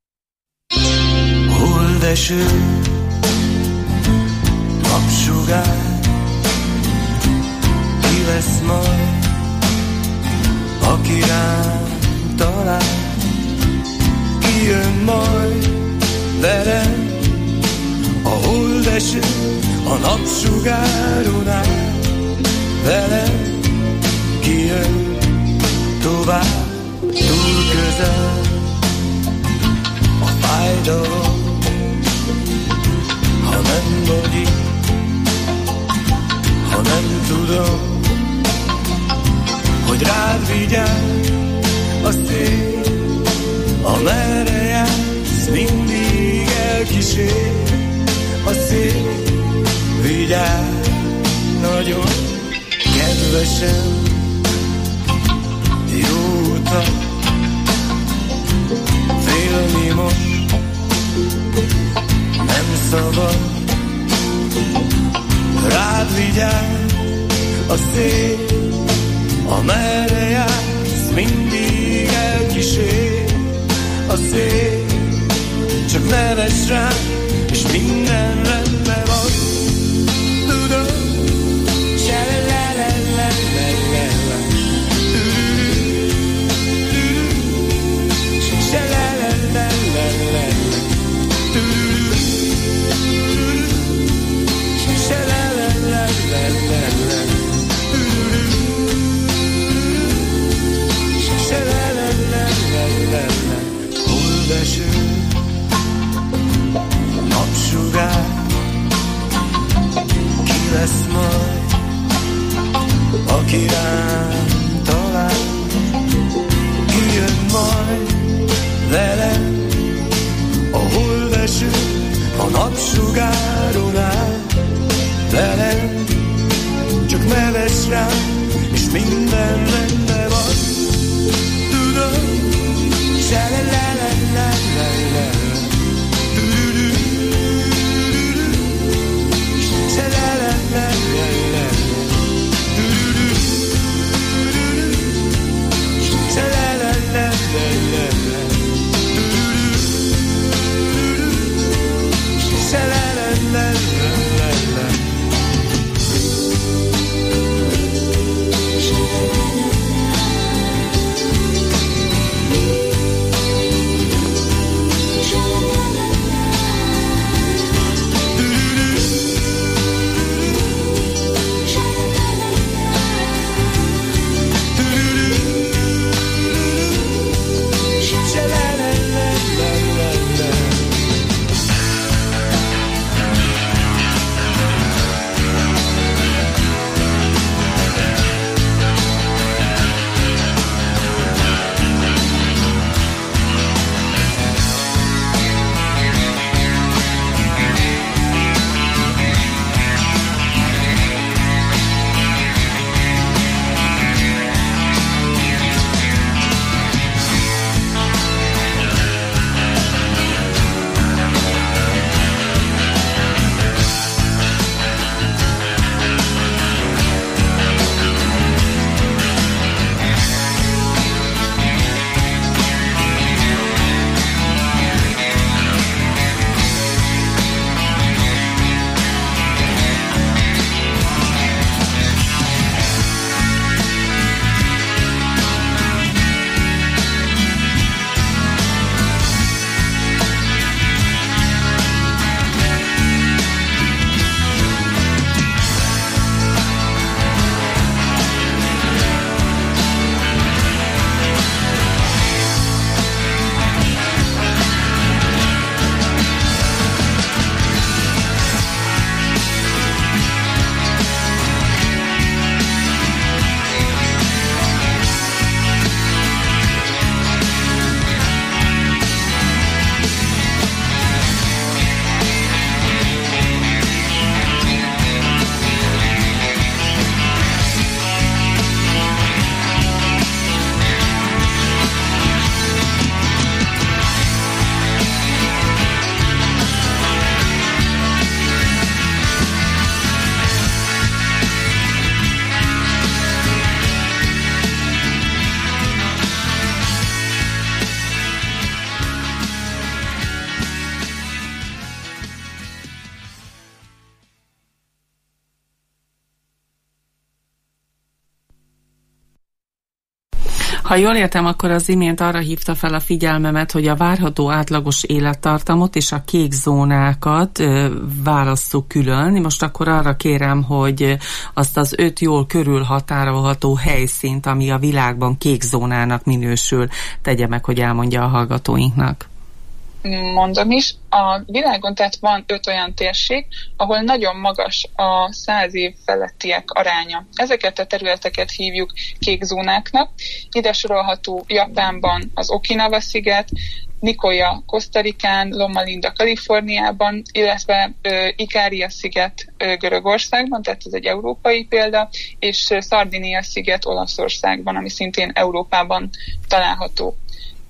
I: Holdeső, napsugár, ki lesz majd, aki rám talál, ki jön majd velem, a holdeső a napsugáron áll, velem ki jön tovább, túl közel a fájdalom, ha nem vagy itt, ha nem tudom, hogy rád vigyáz a szél, amerre jársz, mindig elkísér a szél. Vigyázz nagyon kedvesen, jó utat, félni most szabad. Rád vigyáz a szél, amerre jársz, mindig elkísér a szél. Csak nevezz rá, és minden rendben van. Tudom, se le le le le le le le, se le le le le le le, se le le le le le le, se le le le le le le. Huldeső napsugár, ki lesz majd, aki rám talál, ki jön majd velem, a holdeső a napsugáron áll velem, csak nevezz rám, és minden rendben van. Tudom, se le le le le le le, se le le le le le, se le le le le le, se le le le le le.
M: Ha jól értem, akkor az imént arra hívta fel a figyelmemet, hogy a várható átlagos élettartamot és a kék zónákat válasszuk külön. Most akkor arra kérem, hogy azt az öt jól körülhatárolható helyszínt, ami a világban kék zónának minősül, tegye meg, hogy elmondja a hallgatóinknak.
N: Mondom is, a világon tehát van öt olyan térség, ahol nagyon magas a száz év felettiek aránya. Ezeket a területeket hívjuk kék zónáknak. Ide sorolható Japánban az Okinawa-sziget, Nicoya Kosztarikán, Loma Linda Kaliforniában, illetve uh, Ikária-sziget uh, Görögországban, tehát ez egy európai példa, és uh, Szardinia-sziget Olaszországban, ami szintén Európában található.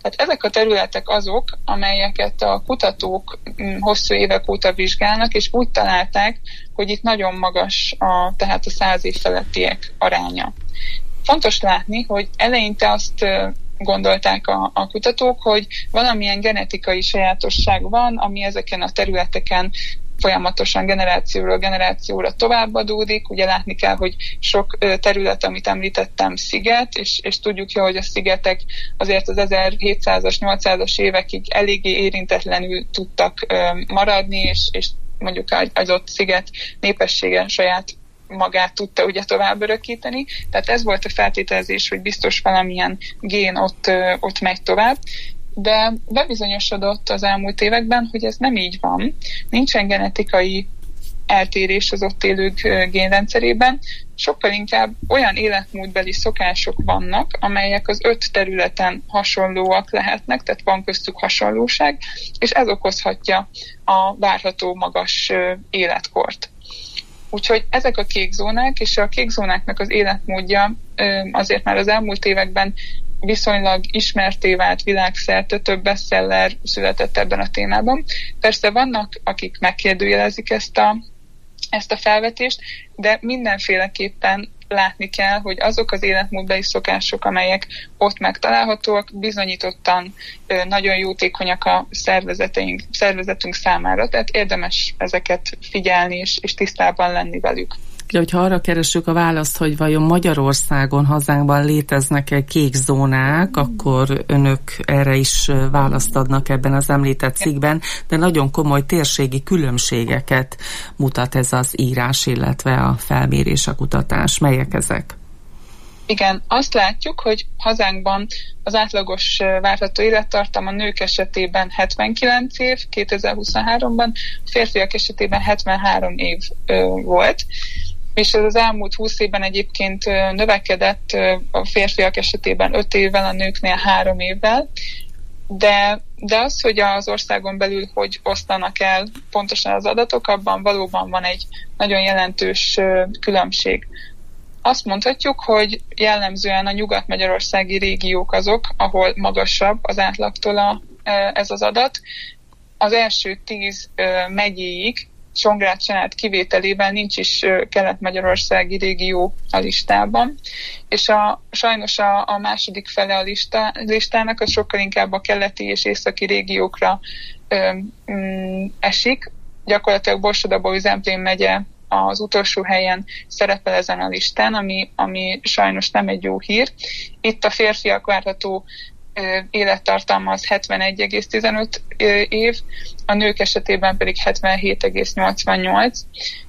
N: Tehát ezek a területek azok, amelyeket a kutatók hosszú évek óta vizsgálnak, és úgy találták, hogy itt nagyon magas a, tehát a száz év felettiek aránya. Fontos látni, hogy eleinte azt gondolták a, a kutatók, hogy valamilyen genetikai sajátosság van, ami ezeken a területeken folyamatosan generációról generációra továbbadódik. Ugye látni kell, hogy sok terület, amit említettem, sziget, és, és tudjuk jó, hogy a szigetek azért az ezerhétszázas, nyolcszázas évekig eléggé érintetlenül tudtak maradni, és, és mondjuk az ott sziget népessége saját magát tudta ugye tovább örökíteni. Tehát ez volt a feltételezés, hogy biztos valamilyen gén ott, ott megy tovább. De bebizonyosodott az elmúlt években, hogy ez nem így van. Nincsen genetikai eltérés az ott élők génrendszerében, sokkal inkább olyan életmódbeli szokások vannak, amelyek az öt területen hasonlóak lehetnek, tehát van köztük hasonlóság, és ez okozhatja a várható magas életkort. Úgyhogy ezek a kék zónák, és a kék zónáknak az életmódja azért már az elmúlt években viszonylag ismerté vált világszerte, több bestseller született ebben a témában. Persze vannak, akik megkérdőjelezik ezt a, ezt a felvetést, de mindenféleképpen látni kell, hogy azok az életmódbeli szokások, amelyek ott megtalálhatóak, bizonyítottan nagyon jótékonyak a szervezeteink, szervezetünk számára, tehát érdemes ezeket figyelni és, és tisztában lenni velük.
M: De hogyha arra keressük a választ, hogy vajon Magyarországon, hazánkban léteznek-e kék zónák, akkor önök erre is választ adnak ebben az említett cikkben, de nagyon komoly térségi különbségeket mutat ez az írás, illetve a felmérés, a kutatás. Melyek ezek?
N: Igen, azt látjuk, hogy hazánkban az átlagos várható élettartam a nők esetében hetvenkilenc év kétezer-huszonháromban, a férfiak esetében hetvenhárom év volt, és ez az elmúlt húsz évben egyébként növekedett a férfiak esetében öt évvel, a nőknél három évvel, de, de az, hogy az országon belül hogy osztanak el pontosan az adatok, abban valóban van egy nagyon jelentős különbség. Azt mondhatjuk, hogy jellemzően a nyugat-magyarországi régiók azok, ahol magasabb az átlagtól a, ez az adat. Az első tíz megyéig, Csongrád-Csanád kivételével nincs is kelet-magyarországi régió a listában, és a, sajnos a, a második fele a lista, listának az sokkal inkább a keleti és északi régiókra ö, mm, esik. Gyakorlatilag Borsod-Abaúj-Zemplén megye az utolsó helyen szerepel ezen a listán, ami, ami sajnos nem egy jó hír. Itt a férfiak várható élettartalma az hetvenegy egész tizenöt év, a nők esetében pedig hetvenhét egész nyolcvannyolc.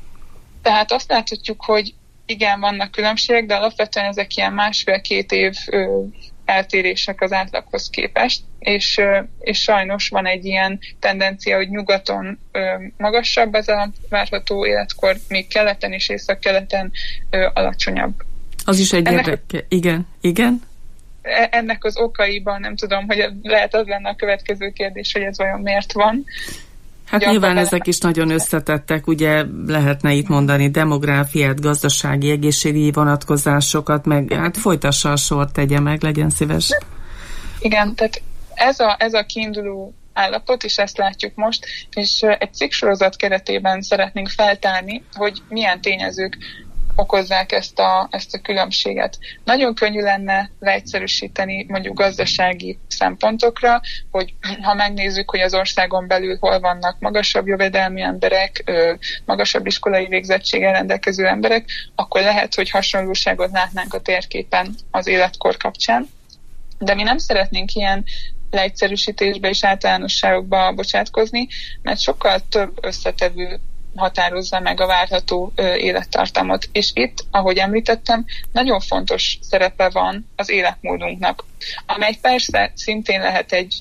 N: Tehát azt láthatjuk, hogy igen, vannak különbségek, de alapvetően ezek ilyen másfél-két év eltérések az átlaghoz képest, és, és sajnos van egy ilyen tendencia, hogy nyugaton magasabb ez a várható életkor, még keleten és észak-keleten alacsonyabb.
M: Az is egy érdeke. Igen, igen.
N: Ennek az okaiban nem tudom, hogy lehet az lenne a következő kérdés, hogy ez vajon miért van.
M: Hát Ugye nyilván ezek is nagyon összetettek, ugye lehetne itt mondani demográfiát, gazdasági, egészségügyi vonatkozásokat, meg hát folytassa a sort, tegye meg, legyen szíves.
N: Igen, tehát ez a, ez a kiinduló állapot, és ezt látjuk most, és egy cikksorozat keretében szeretnénk feltárni, hogy milyen tényezők okozzák ezt a, ezt a különbséget. Nagyon könnyű lenne leegyszerűsíteni mondjuk gazdasági szempontokra, hogy ha megnézzük, hogy az országon belül hol vannak magasabb jövedelmi emberek, magasabb iskolai végzettséggel rendelkező emberek, akkor lehet, hogy hasonlóságot látnánk a térképen az életkor kapcsán. De mi nem szeretnénk ilyen leegyszerűsítésbe és általánosságokba bocsátkozni, mert sokkal több összetevő határozza meg a várható ö, élettartamot. És itt, ahogy említettem, nagyon fontos szerepe van az életmódunknak, amely persze szintén lehet egy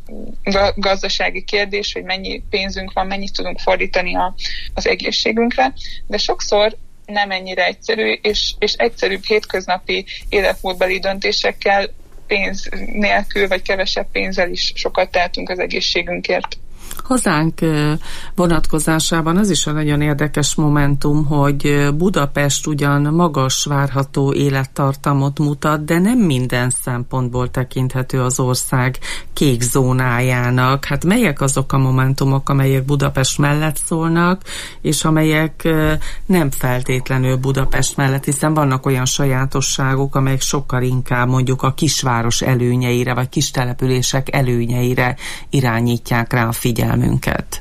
N: gazdasági kérdés, hogy mennyi pénzünk van, mennyit tudunk fordítani a, az egészségünkre, de sokszor nem ennyire egyszerű, és, és egyszerűbb hétköznapi életmódbeli döntésekkel pénz nélkül, vagy kevesebb pénzzel is sokat tehetünk az egészségünkért.
M: Hazánk vonatkozásában az is a nagyon érdekes momentum, hogy Budapest ugyan magas várható élettartamot mutat, de nem minden szempontból tekinthető az ország kék zónájának. Hát melyek azok a momentumok, amelyek Budapest mellett szólnak, és amelyek nem feltétlenül Budapest mellett, hiszen vannak olyan sajátosságok, amelyek sokkal inkább mondjuk a kisváros előnyeire, vagy kis települések előnyeire irányítják rá a figyelmet. Minket.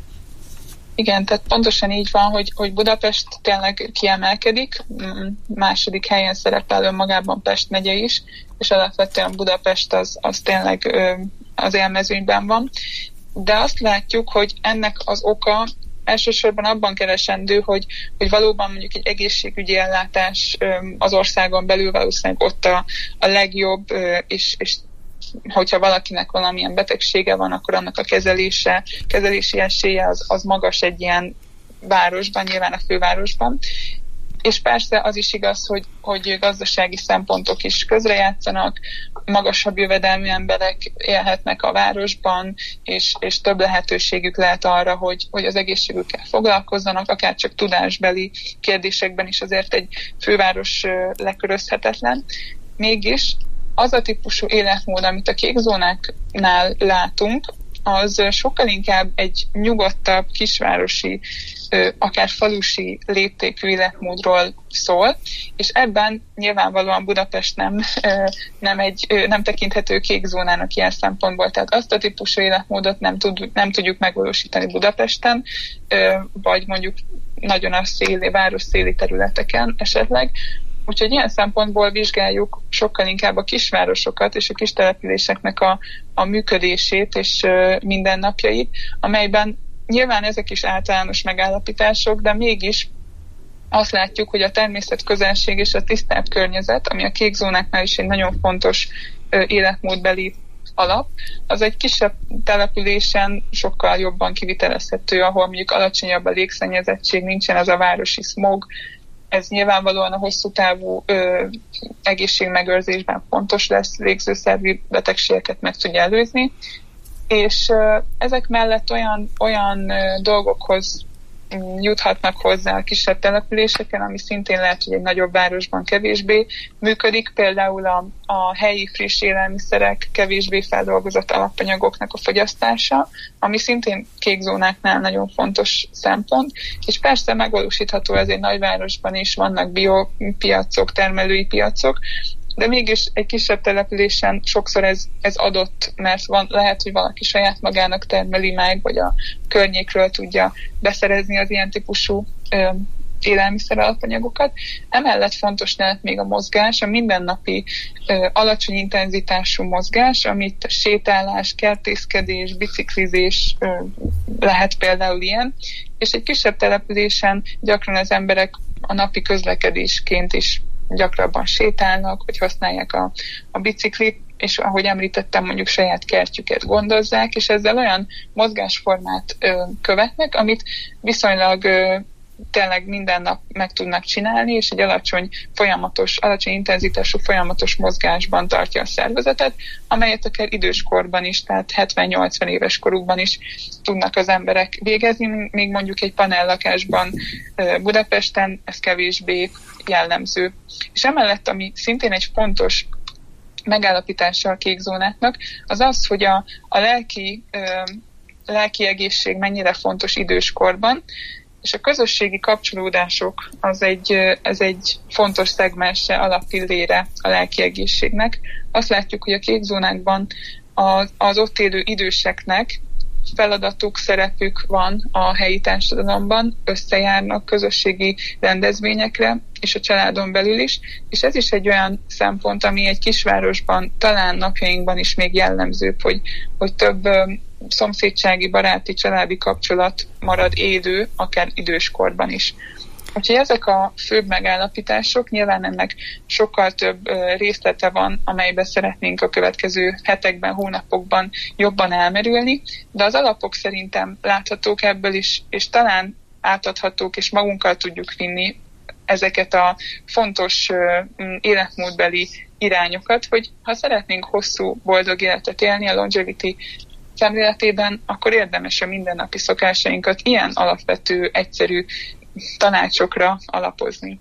N: Igen, tehát pontosan így van, hogy, hogy Budapest tényleg kiemelkedik, második helyen szerepel önmagában Pest megye is, és alapvetően Budapest az, az tényleg az élmezőnyben van. De azt látjuk, hogy ennek az oka elsősorban abban keresendő, hogy, hogy valóban mondjuk egy egészségügyi ellátás az országon belül valószínűleg ott a, a legjobb, és, és hogyha valakinek valamilyen betegsége van, akkor annak a kezelése, kezelési esélye az, az magas egy ilyen városban, nyilván a fővárosban. És persze az is igaz, hogy, hogy gazdasági szempontok is közrejátszanak, magasabb jövedelmű emberek élhetnek a városban, és, és több lehetőségük lehet arra, hogy, hogy az egészségükkel foglalkozzanak, akár csak tudásbeli kérdésekben is azért egy főváros lekörözhetetlen. Mégis az a típusú életmód, amit a kék zónáknál látunk, az sokkal inkább egy nyugodtabb, kisvárosi, akár falusi léptékű életmódról szól, és ebben nyilvánvalóan Budapest nem, nem, egy, nem tekinthető kék zónának ilyen szempontból, tehát azt a típusú életmódot nem, tud, nem tudjuk megvalósítani Budapesten, vagy mondjuk nagyon a széli, város széli területeken esetleg. Úgyhogy ilyen szempontból vizsgáljuk sokkal inkább a kisvárosokat és a kis településeknek a, a működését és uh, mindennapjait, amelyben nyilván ezek is általános megállapítások, de mégis azt látjuk, hogy a természetközelség és a tisztább környezet, ami a kék zónáknál is egy nagyon fontos uh, életmódbeli alap, az egy kisebb településen sokkal jobban kivitelezhető, ahol mondjuk alacsonyabb a légszennyezettség, nincsen ez a városi smog. Ez nyilvánvalóan a hosszú távú ö, egészségmegőrzésben fontos lesz, légzőszervi betegségeket meg tudja előzni, és ö, ezek mellett olyan, olyan ö, dolgokhoz juthatnak hozzá a kisebb településeken, ami szintén lehet, hogy egy nagyobb városban kevésbé működik, például a, a helyi friss élelmiszerek, kevésbé feldolgozott alapanyagoknak a fogyasztása, ami szintén kék zónáknál nagyon fontos szempont, és persze megvalósítható ez egy nagyvárosban is, vannak biopiacok, termelői piacok, de mégis egy kisebb településen sokszor ez, ez adott, mert van, lehet, hogy valaki saját magának termeli meg, vagy a környékről tudja beszerezni az ilyen típusú ö, élelmiszer alapanyagokat. Emellett fontos lehet még a mozgás, a mindennapi ö, alacsony intenzitású mozgás, amit sétálás, kertészkedés, biciklizés ö, lehet például ilyen, és egy kisebb településen gyakran az emberek a napi közlekedésként is gyakrabban sétálnak, hogy használják a, a biciklit, és ahogy említettem, mondjuk saját kertjüket gondozzák, és ezzel olyan mozgásformát ö, követnek, amit viszonylag ö, tényleg minden nap meg tudnak csinálni, és egy alacsony folyamatos, alacsony intenzitású folyamatos mozgásban tartja a szervezetet, amelyet akár időskorban is, tehát hetven-nyolcvan éves korukban is tudnak az emberek végezni, még mondjuk egy panellakásban Budapesten ez kevésbé jellemző. És emellett, ami szintén egy fontos megállapítása a kék zónáknak, az az, hogy a, a lelki, lelki egészség mennyire fontos időskorban, és a közösségi kapcsolódások az egy, ez egy fontos szegmense, alappillére a lelki egészségnek. Azt látjuk, hogy a kék zónákban az, az ott élő időseknek feladatuk, szerepük van a helyi társadalomban, összejárnak közösségi rendezvényekre, és a családon belül is, és ez is egy olyan szempont, ami egy kisvárosban, talán napjainkban is még jellemzőbb, hogy, hogy több szomszédsági, baráti, családi kapcsolat marad élő, akár időskorban is. Úgyhogy ezek a főbb megállapítások, nyilván ennek sokkal több részlete van, amelybe szeretnénk a következő hetekben, hónapokban jobban elmerülni, de az alapok szerintem láthatók ebből is, és talán átadhatók, és magunkkal tudjuk vinni ezeket a fontos életmódbeli irányokat, hogy ha szeretnénk hosszú, boldog életet élni, a longevity szemléletében, akkor érdemes a mindennapi szokásainkat ilyen alapvető, egyszerű tanácsokra alapozni.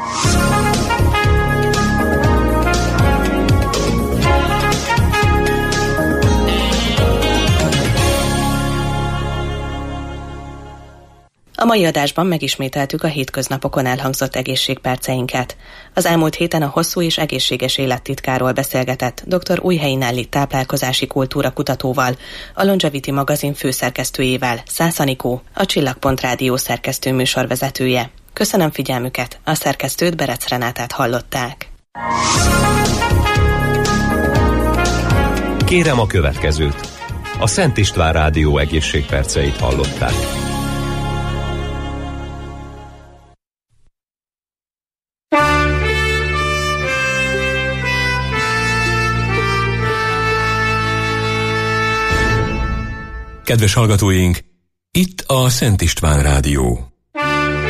L: A mai adásban megismételtük a hétköznapokon elhangzott egészségperceinket. Az elmúlt héten a hosszú és egészséges élettitkáról beszélgetett dr. Újhelyi Nelly táplálkozási kultúra kutatóval, a Longevity magazin főszerkesztőjével, Szász Anikó, a Csillagpont Rádió szerkesztő műsorvezetője. Köszönöm figyelmüket, a szerkesztőt, Berec Renátát hallották.
K: Kérem a következőt. A Szent István Rádió egészségperceit hallották.
J: Kedves hallgatóink, itt a Szent István Rádió.